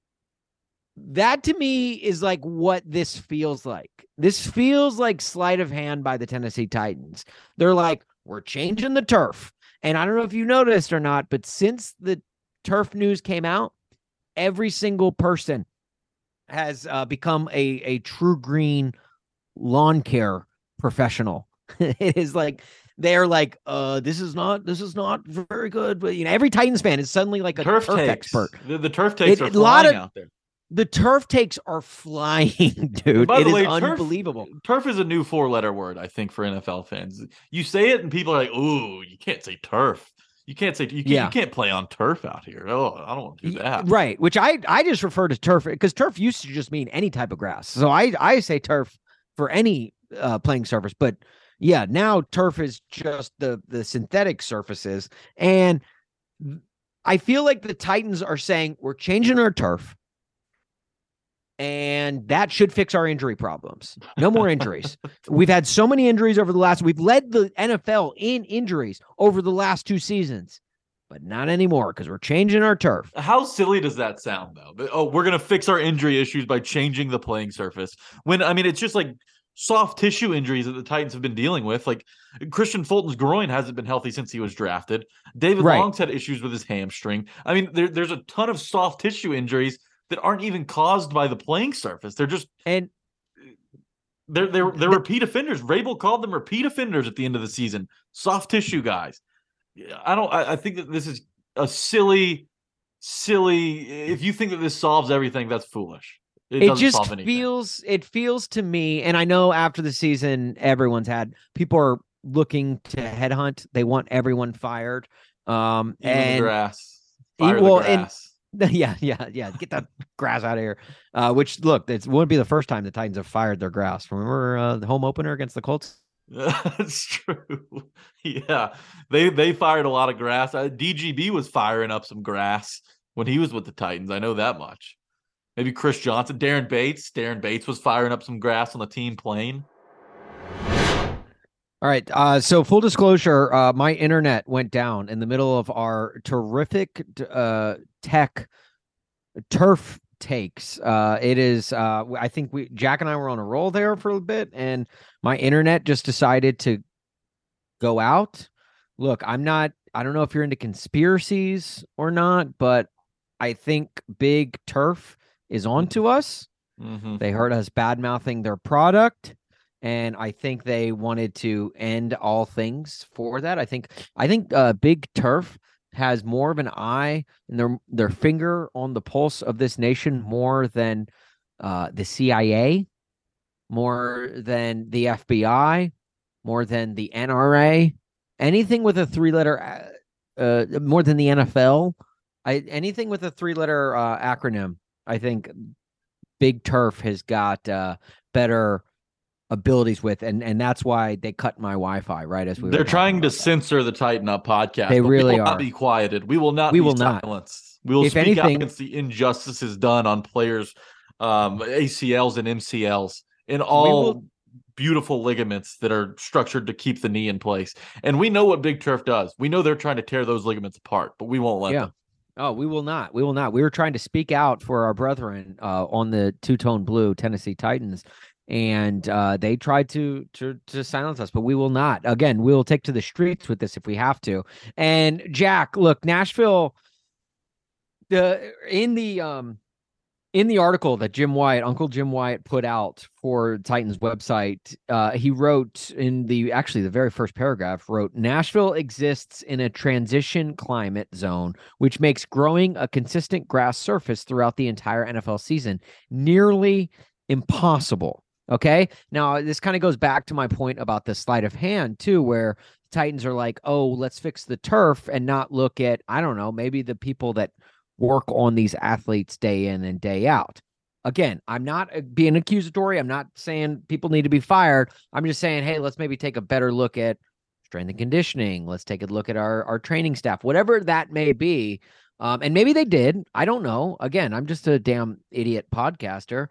That to me is like what this feels like. This feels like sleight of hand by the Tennessee Titans. They're like, we're changing the turf. And I don't know if you noticed or not, but since the turf news came out, every single person has uh, become a, a true green lawn care professional. It is like, they're like, uh, this is not, this is not very good. But, you know, every Titans fan is suddenly like a turf, turf expert. The, the turf takes it, are a lot flying of, out there. The turf takes are flying, dude. By the it way, is turf, unbelievable. Turf is a new four-letter word, I think, for N F L fans. You say it, and people are like, "Ooh, you can't say turf. You can't say you can't, yeah. you can't play on turf out here. Oh, I don't want to do that." Right. Which I I just refer to turf because turf used to just mean any type of grass. So I I say turf for any uh, playing surface. But yeah, now turf is just the the synthetic surfaces, and I feel like the Titans are saying we're changing our turf. And that should fix our injury problems. No more injuries. We've had so many injuries over the last, we've led the N F L in injuries over the last two seasons. but not anymore because we're changing our turf. How silly does that sound, though? Oh, we're going to fix our injury issues by changing the playing surface. When, I mean, it's just like soft tissue injuries that the Titans have been dealing with. Like Christian Fulton's groin hasn't been healthy since he was drafted. David Right. Long's had issues with his hamstring. I mean, there, there's a ton of soft tissue injuries that aren't even caused by the playing surface. They're just And they're they're they're repeat offenders. Rabel called them repeat offenders at the end of the season. Soft tissue guys. I don't. I, I think that this is a silly, silly. If you think that this solves everything, that's foolish. It, it doesn't just solve anything. feels it feels to me, and I know after the season everyone's had people are looking to headhunt. They want everyone fired. Um Even and the grass. Fire well, the and- grass. yeah, yeah, yeah. Get that grass out of here. Uh, which look, it wouldn't be the first time the Titans have fired their grass. Remember uh, the home opener against the Colts? That's true. Yeah, they they fired a lot of grass. Uh, D G B was firing up some grass when he was with the Titans. I know that much. Maybe Chris Johnson, Darren Bates. Darren Bates was firing up some grass on the team plane. All right. Uh, so full disclosure, uh, my internet went down in the middle of our terrific uh, tech turf takes. Uh, it is, uh, I think we, Jack and I were on a roll there for a bit, and my internet just decided to go out. Look, I'm not, I don't know if you're into conspiracies or not, but I think Big Turf is on to us. Mm-hmm. They heard us bad mouthing their product. And I think they wanted to end all things for that. I think I think uh, Big Turf has more of an eye and their their finger on the pulse of this nation more than uh, the C I A, more than the F B I, more than the N R A, anything with a three letter, uh, more than the N F L. I anything with a three letter uh, acronym. I think Big Turf has got uh, better abilities with, and and that's why they cut my Wi-Fi right as we They're were trying to that. censor the Tighten Up podcast. They but really we will are. not be quieted. We will not We be will not. silenced. We will If speak out anything- against the injustices done on players, um, A C Ls and M C Ls in all will- beautiful ligaments that are structured to keep the knee in place. And we know what Big Turf does. We know they're trying to tear those ligaments apart, but we won't let Yeah. them. Oh, we will not. We will not. We were trying to speak out for our brethren uh, on the two-tone blue Tennessee Titans, and uh, they tried to, to to silence us, but we will not. Again, we will take to the streets with this if we have to. And Jack, look, Nashville, the in the um in the article that Jim Wyatt, Uncle Jim Wyatt, put out for Titans website, uh, he wrote in the actually the very first paragraph wrote, Nashville exists in a transition climate zone, which makes growing a consistent grass surface throughout the entire N F L season nearly impossible. Okay. Now, this kind of goes back to my point about the sleight of hand, too, where Titans are like, oh, let's fix the turf and not look at, I don't know, maybe the people that work on these athletes day in and day out. Again, I'm not being accusatory. I'm not saying people need to be fired. I'm just saying, hey, let's maybe take a better look at strength and conditioning. Let's take a look at our, our training staff, whatever that may be. Um, and maybe they did. I don't know. Again, I'm just a damn idiot podcaster.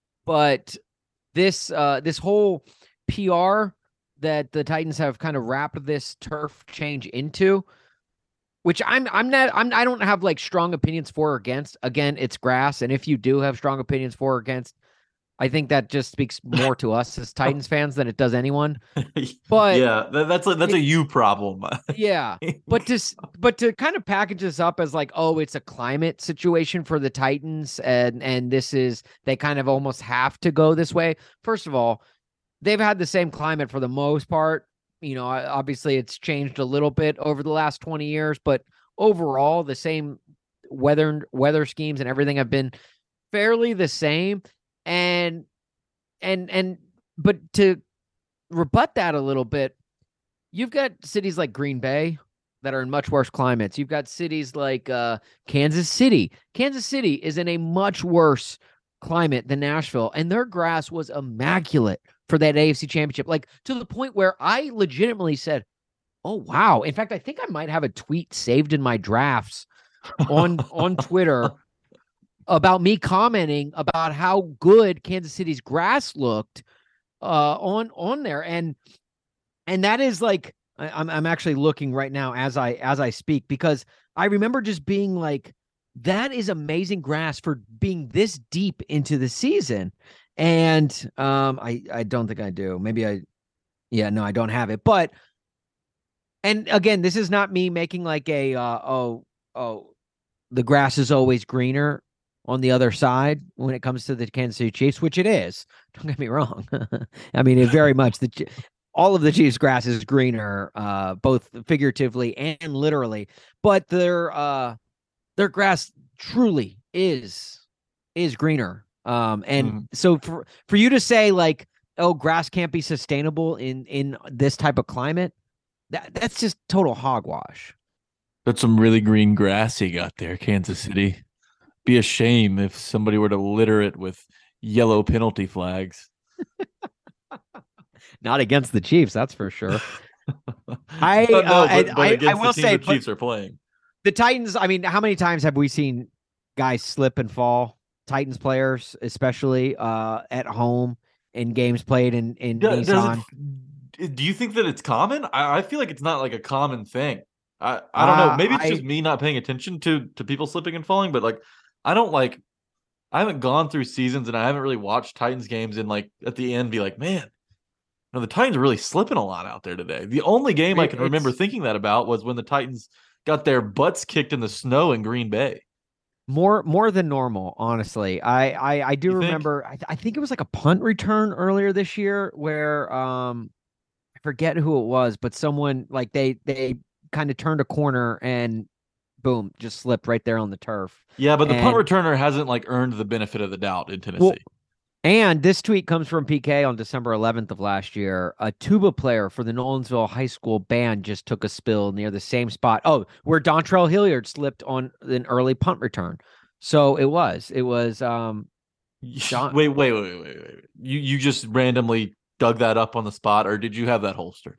But this uh, this whole P R that the Titans have kind of wrapped this turf change into, which I'm I'm not I'm I don't have like strong opinions for or against. Again, it's grass, and if you do have strong opinions for or against, I think that just speaks more to us as Titans fans than it does anyone. But yeah, that, that's a, that's a you problem. yeah, but to s- but to kind of package this up as like, oh, it's a climate situation for the Titans, and and this is they kind of almost have to go this way. First of all, they've had the same climate for the most part. You know, obviously it's changed a little bit over the last twenty years, but overall the same weather weather schemes and everything have been fairly the same. And and and but to rebut that a little bit, you've got cities like Green Bay that are in much worse climates. You've got cities like uh, Kansas City. Kansas City is in a much worse climate than Nashville, and their grass was immaculate for that A F C Championship, like to the point where I legitimately said, oh, wow. In fact, I think I might have a tweet saved in my drafts on, on Twitter about me commenting about how good Kansas City's grass looked uh, on, on there. And, and that is like, I, I'm I'm actually looking right now as I as I speak because I remember just being like, that is amazing grass for being this deep into the season. And um, I I don't think I do. Maybe I, yeah, no, I don't have it. But and again, this is not me making like a uh, oh oh the grass is always greener on the other side when it comes to the Kansas City Chiefs, which it is. Don't get me wrong. I mean, it very much the all of the Chiefs' grass is greener, uh, both figuratively and literally. But their uh, their grass truly is is greener. Um, and mm. so for for you to say like, oh, grass can't be sustainable in in this type of climate, that that's just total hogwash. That's some really green grass you got there, Kansas City. Be a shame if somebody were to litter it with yellow penalty flags. Not against the Chiefs, that's for sure. I no, uh, but, but I, I will the say the Chiefs are playing. The Titans. I mean, how many times have we seen guys slip and fall? Titans players, especially uh, at home in games played in in yeah, Nissan. It, do you think that it's common? I, I feel like it's not like a common thing. I, I don't uh, know. Maybe it's I, just me not paying attention to to people slipping and falling, but like I don't like I haven't gone through seasons and I haven't really watched Titans games and like at the end be like, man, you know, the Titans are really slipping a lot out there today. The only game I can remember thinking that about was when the Titans got their butts kicked in the snow in Green Bay. More more than normal, honestly. I I, I do you remember I, I think it was like a punt return earlier this year where um I forget who it was, but someone like they they kind of turned a corner and boom, just slipped right there on the turf. Yeah, but the and, punt returner hasn't like earned the benefit of the doubt in Tennessee. Well, and this tweet comes from P K on December eleventh of last year. A tuba player for the Nolensville High School band just took a spill near the same spot. Oh, where Dontrell Hilliard slipped on an early punt return. So it was. It was. Um, Don- wait, wait, wait, wait, wait. You you just randomly dug that up on the spot, or did you have that holstered?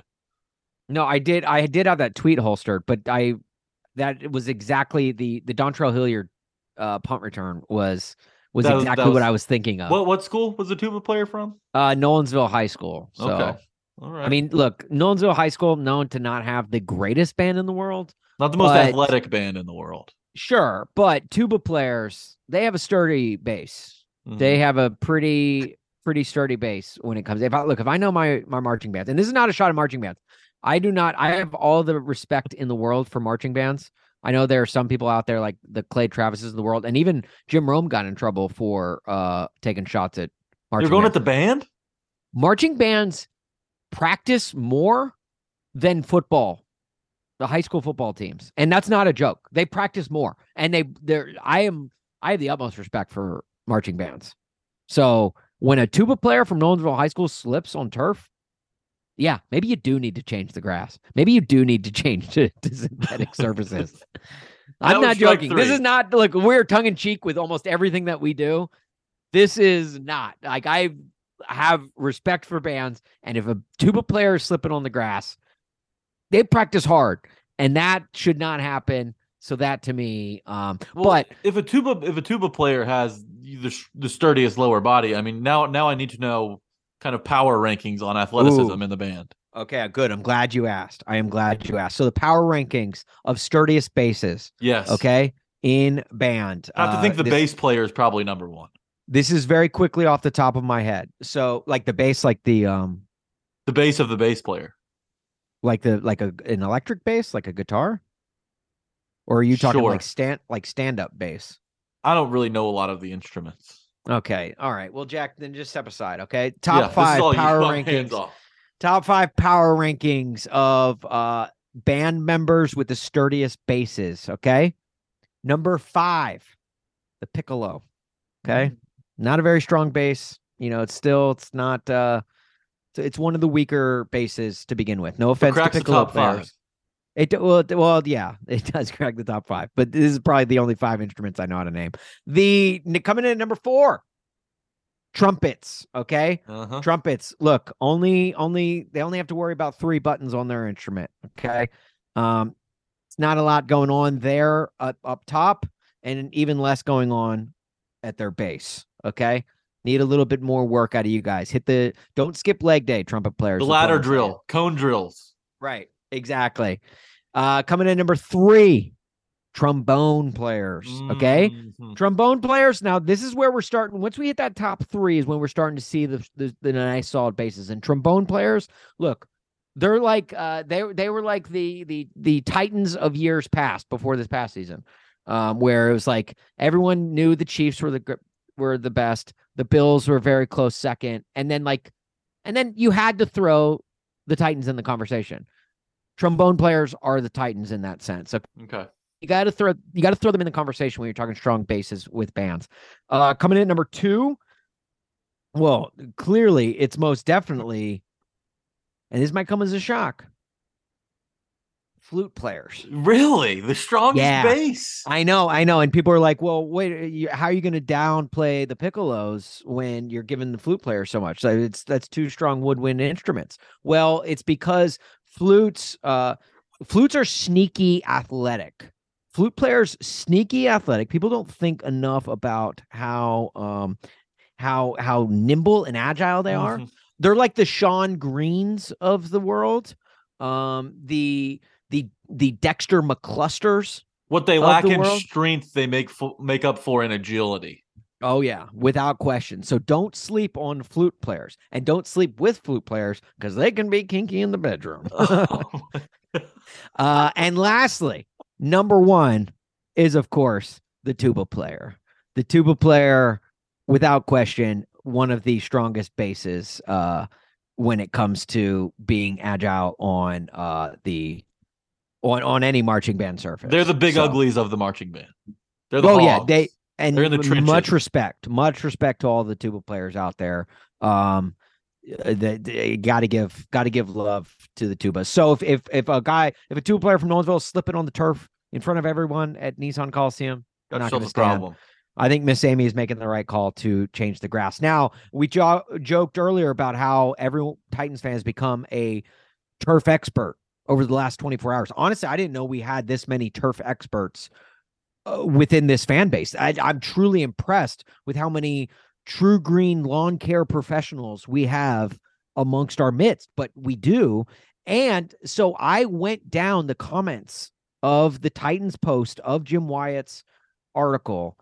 No, I did. I did have that tweet holstered, but I that was exactly the the Dontrell Hilliard uh, punt return was. Was that exactly was, was, what I was thinking of. What what school was the tuba player from? Uh, Nolensville High School. So, okay. All right. I mean, look, Nolensville High School known to not have the greatest band in the world. Not the most but, athletic band in the world. Sure, but tuba players, they have a sturdy base. Mm-hmm. They have a pretty pretty sturdy base when it comes. If I look, if I know my my marching bands, and this is not a shot at marching bands. I do not. I have all the respect in the world for marching bands. I know there are some people out there like the Clay Travises of the world, and even Jim Rome got in trouble for uh, taking shots at marching You're going bands. at the band? Marching bands practice more than football, the high school football teams. And that's not a joke. They practice more. And they they're I am I have the utmost respect for marching bands. So when a tuba player from Nolensville High School slips on turf, yeah, maybe you do need to change the grass. Maybe you do need to change to, to synthetic surfaces. I'm not joking. Three. This is not, look, we're tongue in cheek with almost everything that we do. This is not. Like, I have respect for bands, and if a tuba player is slipping on the grass, they practice hard, and that should not happen. So that to me, um, well, but if a tuba if a tuba player has the, the sturdiest lower body, I mean, now now I need to know kind of power rankings on athleticism Ooh. in the band. Okay, good. I'm glad you asked. I am glad you asked. So the power rankings of sturdiest bases. Yes. Okay. In band. I have to uh, think the this, bass player is probably number one. This is very quickly off the top of my head. So like the bass, like the um the bass of the bass player. Like the like a an electric bass, like a guitar? Or are you talking sure. like stand like stand-up bass? I don't really know a lot of the instruments. Okay. All right. Well, Jack, then just step aside. Okay. Top yeah, five power rankings. Top five power rankings of uh, band members with the sturdiest basses. Okay. Number five, the piccolo. Okay. Mm-hmm. Not a very strong bass. You know, it's still, it's not, uh, it's one of the weaker basses to begin with. No offense to piccolo players. It well, well, yeah, it does crack the top five, but this is probably the only five instruments I know how to name. The coming in at number four, trumpets. Okay, uh-huh. Trumpets. Look, only, only they only have to worry about three buttons on their instrument. Okay, um, it's not a lot going on there up up top, and even less going on at their bass. Okay, need a little bit more work out of you guys. Hit the don't skip leg day, trumpet players. The ladder drill, cone drills. Right. Exactly. Uh, coming in number three, trombone players. Okay. Mm-hmm. Trombone players. Now, this is where we're starting. Once we hit that top three is when we're starting to see the, the, the nice solid bases. And trombone players, look, they're like uh, they they were like the the the Titans of years past before this past season, um, where it was like everyone knew the Chiefs were the were the best, the Bills were very close second, and then like, and then you had to throw the Titans in the conversation. Trombone players are the Titans in that sense. So Okay. you got to throw you got to throw them in the conversation when you're talking strong bases with bands. Uh, coming in at number two, well, clearly it's most definitely. And this might come as a shock. Flute players. Really? The strongest Yeah. bass? I know, I know. And people are like, well, wait, you, how are you going to downplay the piccolos when you're giving the flute players so much? So it's that's two strong woodwind instruments. Well, it's because flutes, uh, flutes are sneaky athletic. Flute players, sneaky athletic. People don't think enough about how um how how nimble and agile they are. Mhm. They're like the Sean Greens of the world. Um, the the the Dexter McClusters. What they Of lack the in world? strength, they make fu- make up for in agility. Oh yeah, without question. So don't sleep on flute players, and don't sleep with flute players because they can be kinky in the bedroom. uh, and lastly, number one is of course the tuba player. The tuba player, without question, one of the strongest bases uh, when it comes to being agile on uh, the on on any marching band surface. They're the big So- uglies of the marching band. They're the Oh yeah, hogs. they and They're in the m- much trenches. respect, much respect to all the tuba players out there. Um, uh, they, they got to give got to give love to the tuba. So if if if a guy if a tuba player from Nolensville is slipping on the turf in front of everyone at Nissan Coliseum, Got not yourself gonna a stand. problem. I think Miss Amy is making the right call to change the grass. Now, we jo- joked earlier about how every Titans fan has become a turf expert over the last twenty-four hours. Honestly, I didn't know we had this many turf experts uh, within this fan base. I, I'm truly impressed with how many true green lawn care professionals we have amongst our midst, but we do. And so I went down the comments of the Titans post of Jim Wyatt's article,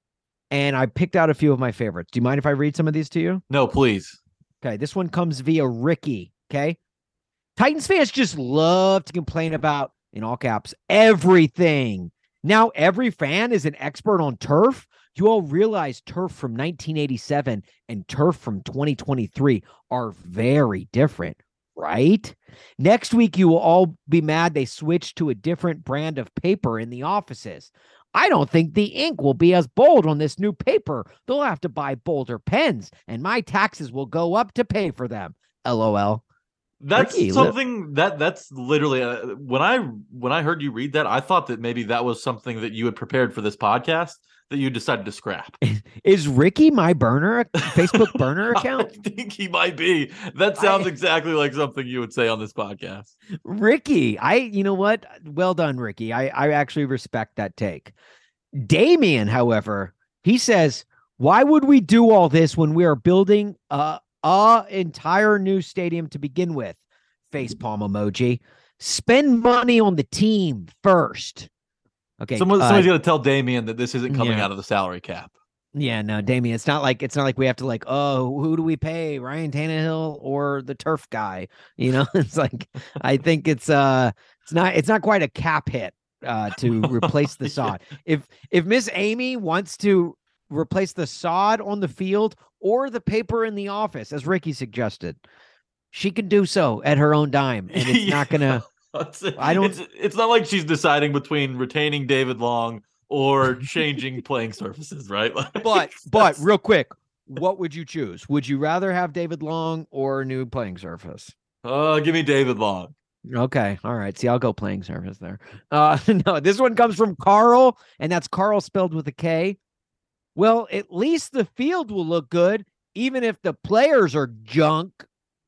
and I picked out a few of my favorites. Do you mind if I read some of these to you? No, please. Okay, this one comes via Ricky. Okay. Titans fans just love to complain about, in all caps, everything. Now every fan is an expert on turf. You all realize turf from nineteen eighty-seven and turf from twenty twenty-three are very different, right? Next week, you will all be mad they switched to a different brand of paper in the offices. I don't think the ink will be as bold on this new paper. They'll have to buy bolder pens, and my taxes will go up to pay for them. LOL. That's Ricky, li- something that that's literally uh, when I when I heard you read that, I thought that maybe that was something that you had prepared for this podcast that you decided to scrap. Is Ricky my burner Facebook burner account? I think he might be. That sounds exactly like something you would say on this podcast. Ricky, I, you know what? Well done, Ricky. I, I actually respect that take. Damien, however, he says, why would we do all this when we are building a, a entire new stadium to begin with? Facepalm emoji. Spend money on the team first. Okay. Someone, uh, somebody's got to tell Damien that this isn't coming yeah. out of the salary cap. Yeah, no, Damien, it's not like it's not like we have to like, oh, who do we pay? Ryan Tannehill or the turf guy? You know, it's like I think it's uh it's not it's not quite a cap hit uh to replace the sod. If if Miss Amy wants to replace the sod on the field or the paper in the office, as Ricky suggested, she can do so at her own dime. And it's not gonna It's, I don't- It's, it's not like she's deciding between retaining David Long or changing playing surfaces, right? Like, but but that's- real quick, what would you choose? Would you rather have David Long or a new playing surface? uh, give me David Long. Okay. All right. See, I'll go playing surface there. Uh, no, this one comes from Carl, and that's Carl spelled with a K. Well, at least the field will look good, even if the players are junk.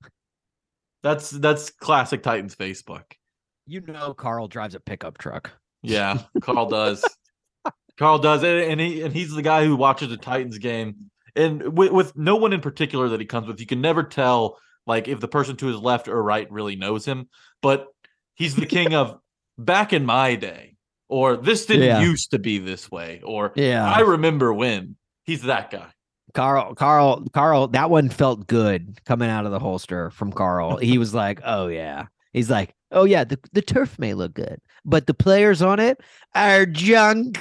That's that's classic Titans Facebook. You know, Carl drives a pickup truck. Yeah, Carl does. Carl does, and and he and he's the guy who watches the Titans game, and with, with no one in particular that he comes with. You can never tell, like if the person to his left or right really knows him. But he's the king of back in my day, or this didn't Yeah. used to be this way, or Yeah. I remember when. He's that guy. Carl, Carl, Carl, that one felt good coming out of the holster from Carl. He was like, oh, yeah. He's like, oh, yeah, the, the turf may look good, but the players on it are junk.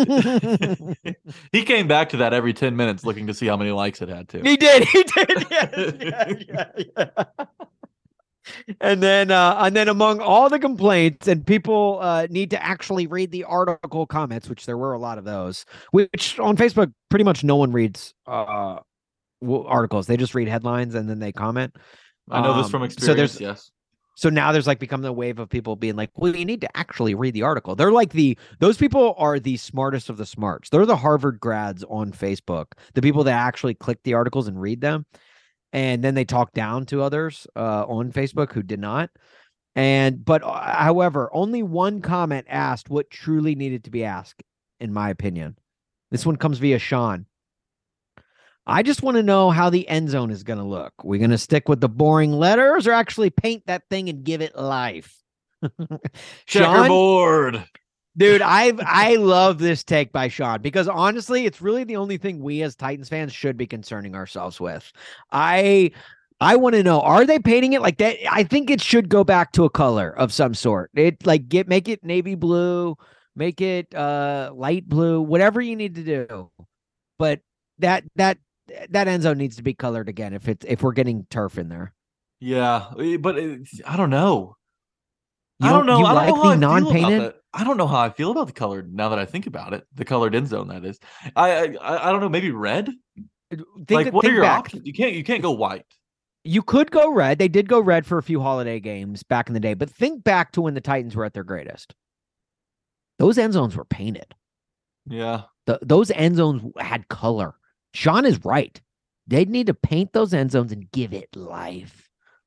He came back to that every ten minutes looking to see how many likes it had, too. He did. He did. Yes, yeah, yeah, yeah. And then, uh, and then among all the complaints, and people uh, need to actually read the article comments, which there were a lot of those, which on Facebook, pretty much no one reads uh, w- articles. They just read headlines and then they comment. I know this Um, from so experience, there's- yes. So now there's like become the wave of people being like, well, you need to actually read the article. They're like the, those people are the smartest of the smarts. They're the Harvard grads on Facebook, the people that actually click the articles and read them. And then they talk down to others uh, on Facebook who did not. And, but uh, however, only one comment asked what truly needed to be asked, in my opinion. This one comes via Sean. I just want to know how the end zone is going to look. We're going to stick with the boring letters or actually paint that thing and give it life? Sean, Checkerboard. dude, I I love this take by Sean because honestly, it's really the only thing we as Titans fans should be concerning ourselves with. I I want to know, are they painting it like that? I think it should go back to a color of some sort. It like get make it navy blue, make it uh light blue, whatever you need to do. But that that that end zone needs to be colored again if it's if we're getting turf in there. Yeah, eh, but it, I don't know. You I don't know. You I don't like know how the I feel about non-painted? that. I don't know how I feel about the colored now that I think about it. The colored end zone, that is. I I, I don't know. Maybe red. Think, like, what think are your back. options? You can't you can't go white. You could go red. They did go red for a few holiday games back in the day, but think back to when the Titans were at their greatest. Those end zones were painted. Yeah. The, those end zones had color. Sean is right. They need to paint those end zones and give it life.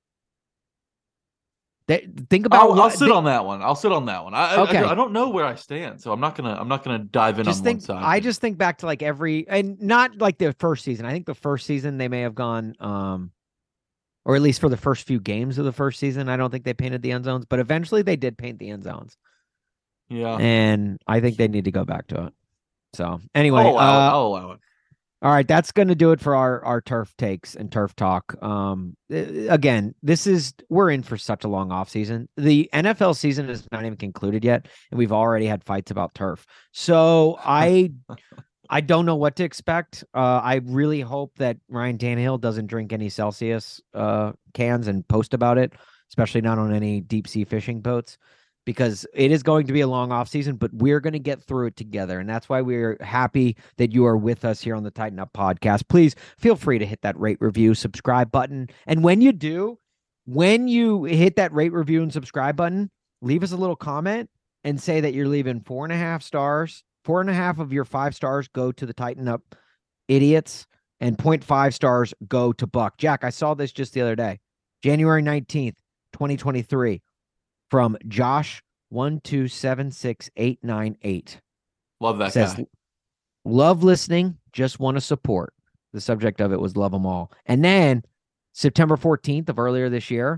They, think about I'll, I'll what, sit think- on that one. I'll sit on that one. I, Okay. I I don't know where I stand, so I'm not gonna I'm not gonna dive in just on think, one side. I just think back to like every, and not like the first season. I think the first season they may have gone, um, or at least for the first few games of the first season, I don't think they painted the end zones, but eventually they did paint the end zones. yeah. And I think they need to go back to it. So anyway, I'll allow it. uh, I'll allow it. all right, that's going to do it for our our turf takes and turf talk. Um, eh, again, this is we're in for such a long off season. The N F L season is not even concluded yet, and we've already had fights about turf. So I I don't know what to expect. Uh, I really hope that Ryan Tannehill doesn't drink any Celsius uh, cans and post about it, especially not on any deep sea fishing boats, because it is going to be a long off season, but we're going to get through it together. And that's why we're happy that you are with us here on the Tighten Up podcast. Please feel free to hit that rate, review, subscribe button. And when you do, when you hit that rate, review, and subscribe button, leave us a little comment and say that you're leaving four and a half stars. Four and a half of your five stars go to the Tighten Up idiots, and point five stars go to Buck. Jack, I saw this just the other day. January nineteenth, twenty twenty-three. From Josh one two seven six eight nine eight. Love that Says, guy. love listening, just want to support. The subject of it was love them all. And then September fourteenth of earlier this year,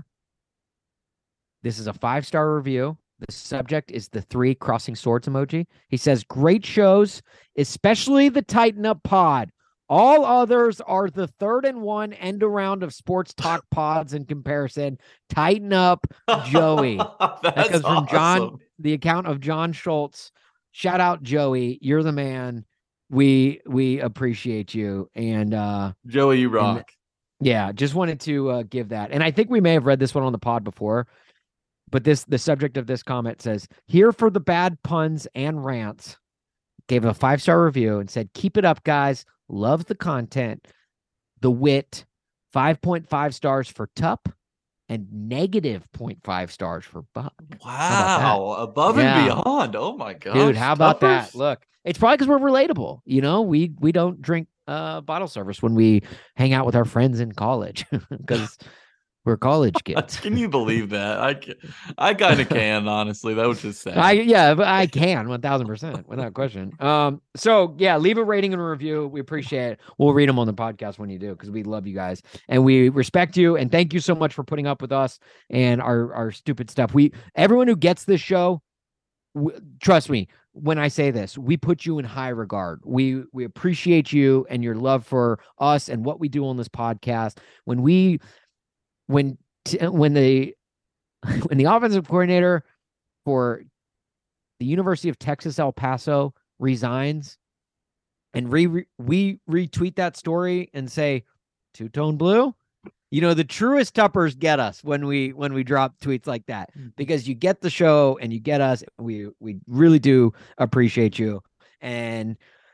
this is a five-star review. The subject is the three crossing swords emoji. He says, great shows, especially the Tighten Up pod. All others are the third and one end around of sports talk pods in comparison. Tighten up, Joey. That's That comes from John, awesome. the account of John Schultz. Shout out, Joey. You're the man. We we appreciate you. And uh Joey, you rock. yeah, just wanted to uh, give that. And I think we may have read this one on the pod before, but this the subject of this comment says, here for the bad puns and rants. Gave a five-star review and said, keep it up, guys. Love the content, the wit, five point five stars for Tup, and negative zero point five stars for Buck. Wow, above Yeah. and beyond. Oh my god, Dude, how about that? Look, it's probably because we're relatable. You know, we we don't drink uh, bottle service when we hang out with our friends in college because We're college kids. Can you believe that? I, ca- I kind of can, honestly. That was just sad. I yeah, but I can one thousand percent without question. Um, so yeah, leave a rating and a review. We appreciate it. We'll read them on the podcast when you do because we love you guys and we respect you and thank you so much for putting up with us and our our stupid stuff. We everyone who gets this show, w- trust me when I say this, we put you in high regard. We we appreciate you and your love for us and what we do on this podcast. When we when t- when the when the offensive coordinator for the University of Texas El Paso resigns and re, re we retweet that story and say two-tone blue, you know, the truest Tuppers get us when we when we drop tweets like that because you get the show and you get us. We we really do appreciate you and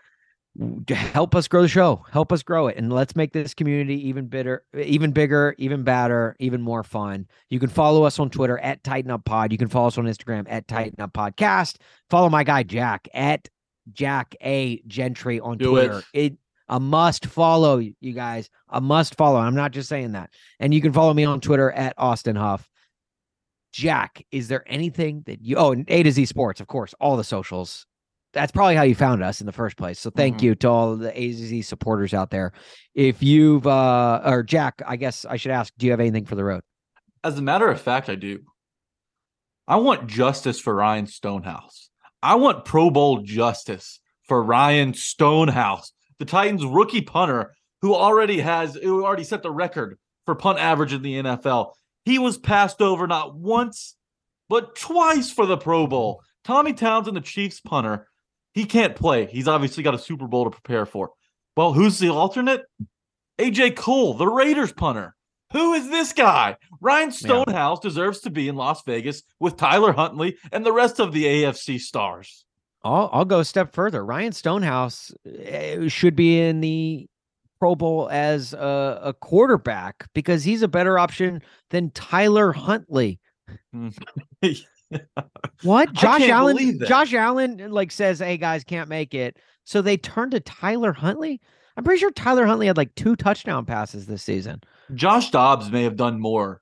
help us grow the show, help us grow it, and let's make this community even bigger, even bigger, even badder, even more fun. You can follow us on Twitter at Tighten Up Pod. You can follow us on Instagram at Tighten Up Podcast. Follow my guy Jack at Jack A Gentry on Do Twitter. it. It a must follow, you guys. A must follow. I'm not just saying that. And you can follow me on Twitter at Austin Huff. Jack, is there anything that you? Oh, and A to Z Sports, of course, all the socials. That's probably how you found us in the first place. So thank Mm-hmm. you to all the A Z Z supporters out there. If you've, uh, or Jack, I guess I should ask, do you have anything for the road? As a matter of fact, I do. I want justice for Ryan Stonehouse. I want Pro Bowl justice for Ryan Stonehouse, the Titans rookie punter who already has, who already set the record for punt average in the N F L. He was passed over not once, but twice for the Pro Bowl. Tommy Townsend, the Chiefs punter, he can't play. He's obviously got a Super Bowl to prepare for. Well, who's the alternate? A J Cole, the Raiders punter. Who is this guy? Ryan Stonehouse yeah. deserves to be in Las Vegas with Tyler Huntley and the rest of the A F C stars. I'll, I'll go a step further. Ryan Stonehouse should be in the Pro Bowl as a, a quarterback because he's a better option than Tyler Huntley. What? Josh Allen? Josh Allen like says, "Hey guys, can't make it." So they turned to Tyler Huntley. I'm pretty sure Tyler Huntley had like two touchdown passes this season. Josh Dobbs may have done more.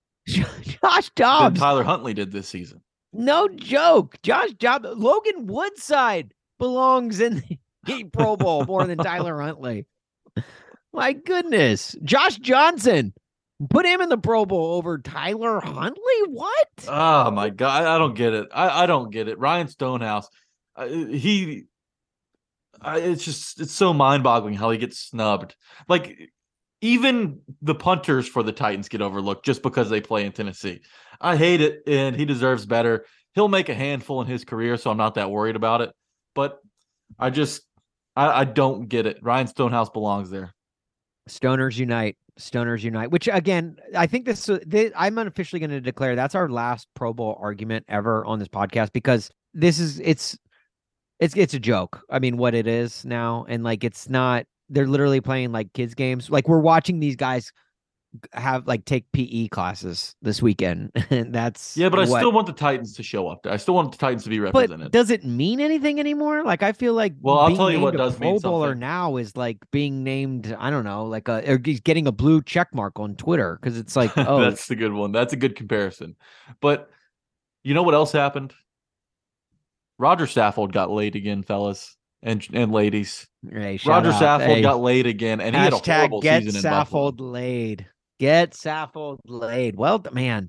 Josh Dobbs than Tyler Huntley did this season. No joke. Josh Dobbs. Logan Woodside belongs in the Pro Bowl more than Tyler Huntley. My goodness. Josh Johnson. Put him in the Pro Bowl over Tyler Huntley? What? Oh, my God. I don't get it. I, I don't get it. Ryan Stonehouse, uh, he, uh, it's just, it's so mind-boggling how he gets snubbed. Like, even the punters for the Titans get overlooked just because they play in Tennessee. I hate it, and he deserves better. He'll make a handful in his career, so I'm not that worried about it. But I just, I, I don't get it. Ryan Stonehouse belongs there. Stoners Unite. Stoners Unite, which again, I think this, this I'm unofficially going to declare that's our last Pro Bowl argument ever on this podcast because this is, it's, it's, it's a joke. I mean, what it is now. And like, it's not, they're literally playing like kids games. Like we're watching these guys have like take P E classes this weekend. And that's yeah, but I what, still want the Titans to show up there. I still want the Titans to be represented. But does it mean anything anymore? Like I feel like well, I'll tell you what does Pro mean Bowler something. now is like being named. I don't know, like a or getting a blue check mark on Twitter because it's like oh, that's the good one. That's a good comparison. But you know what else happened? Roger Saffold got laid again, fellas and and ladies. Hey, Roger out. Saffold hey. got laid again, and he had a horrible get season in Saffold Buffalo. laid. Get Saffold laid. Well, man,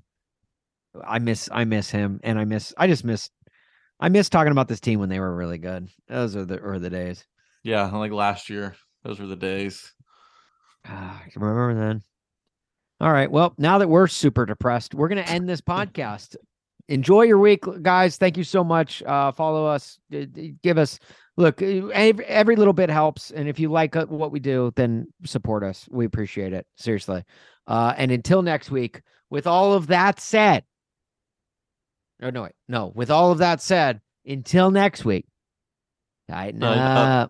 I miss I miss him, and I miss I just miss I miss talking about this team when they were really good. Those are the are the days. Yeah, like last year. Those were the days. Ah, I can remember then. All right. Well, now that we're super depressed, we're gonna end this podcast. Enjoy your week, guys. Thank you so much. Uh, follow us. Give us look. Every, every little bit helps, and if you like what we do, then support us. We appreciate it. Seriously. Uh, and until next week, with all of that said, oh, no, wait, no, with all of that said, until next week, tighten Tighten up. up.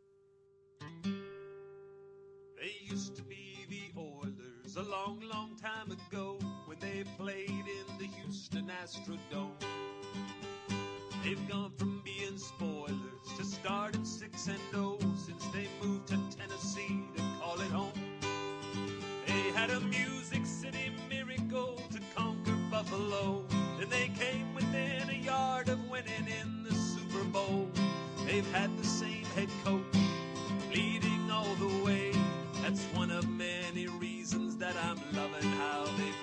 They used to be the Oilers a long, long time ago when they played in the Houston Astrodome. They've gone from being spoilers to starting six and oh since they moved to Tennessee to call it home. They had a Music City Miracle. Buffalo, and they came within a yard of winning in the Super Bowl. They've had the same head coach leading all the way. That's one of many reasons that I'm loving how they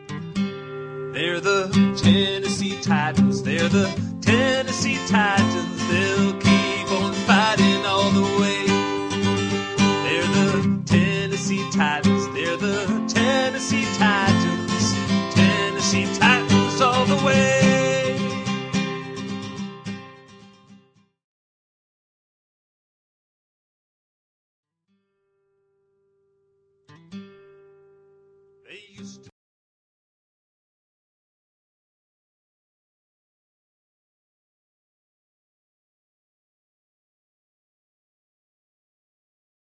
play. They're the Tennessee Titans. They're the Tennessee Titans.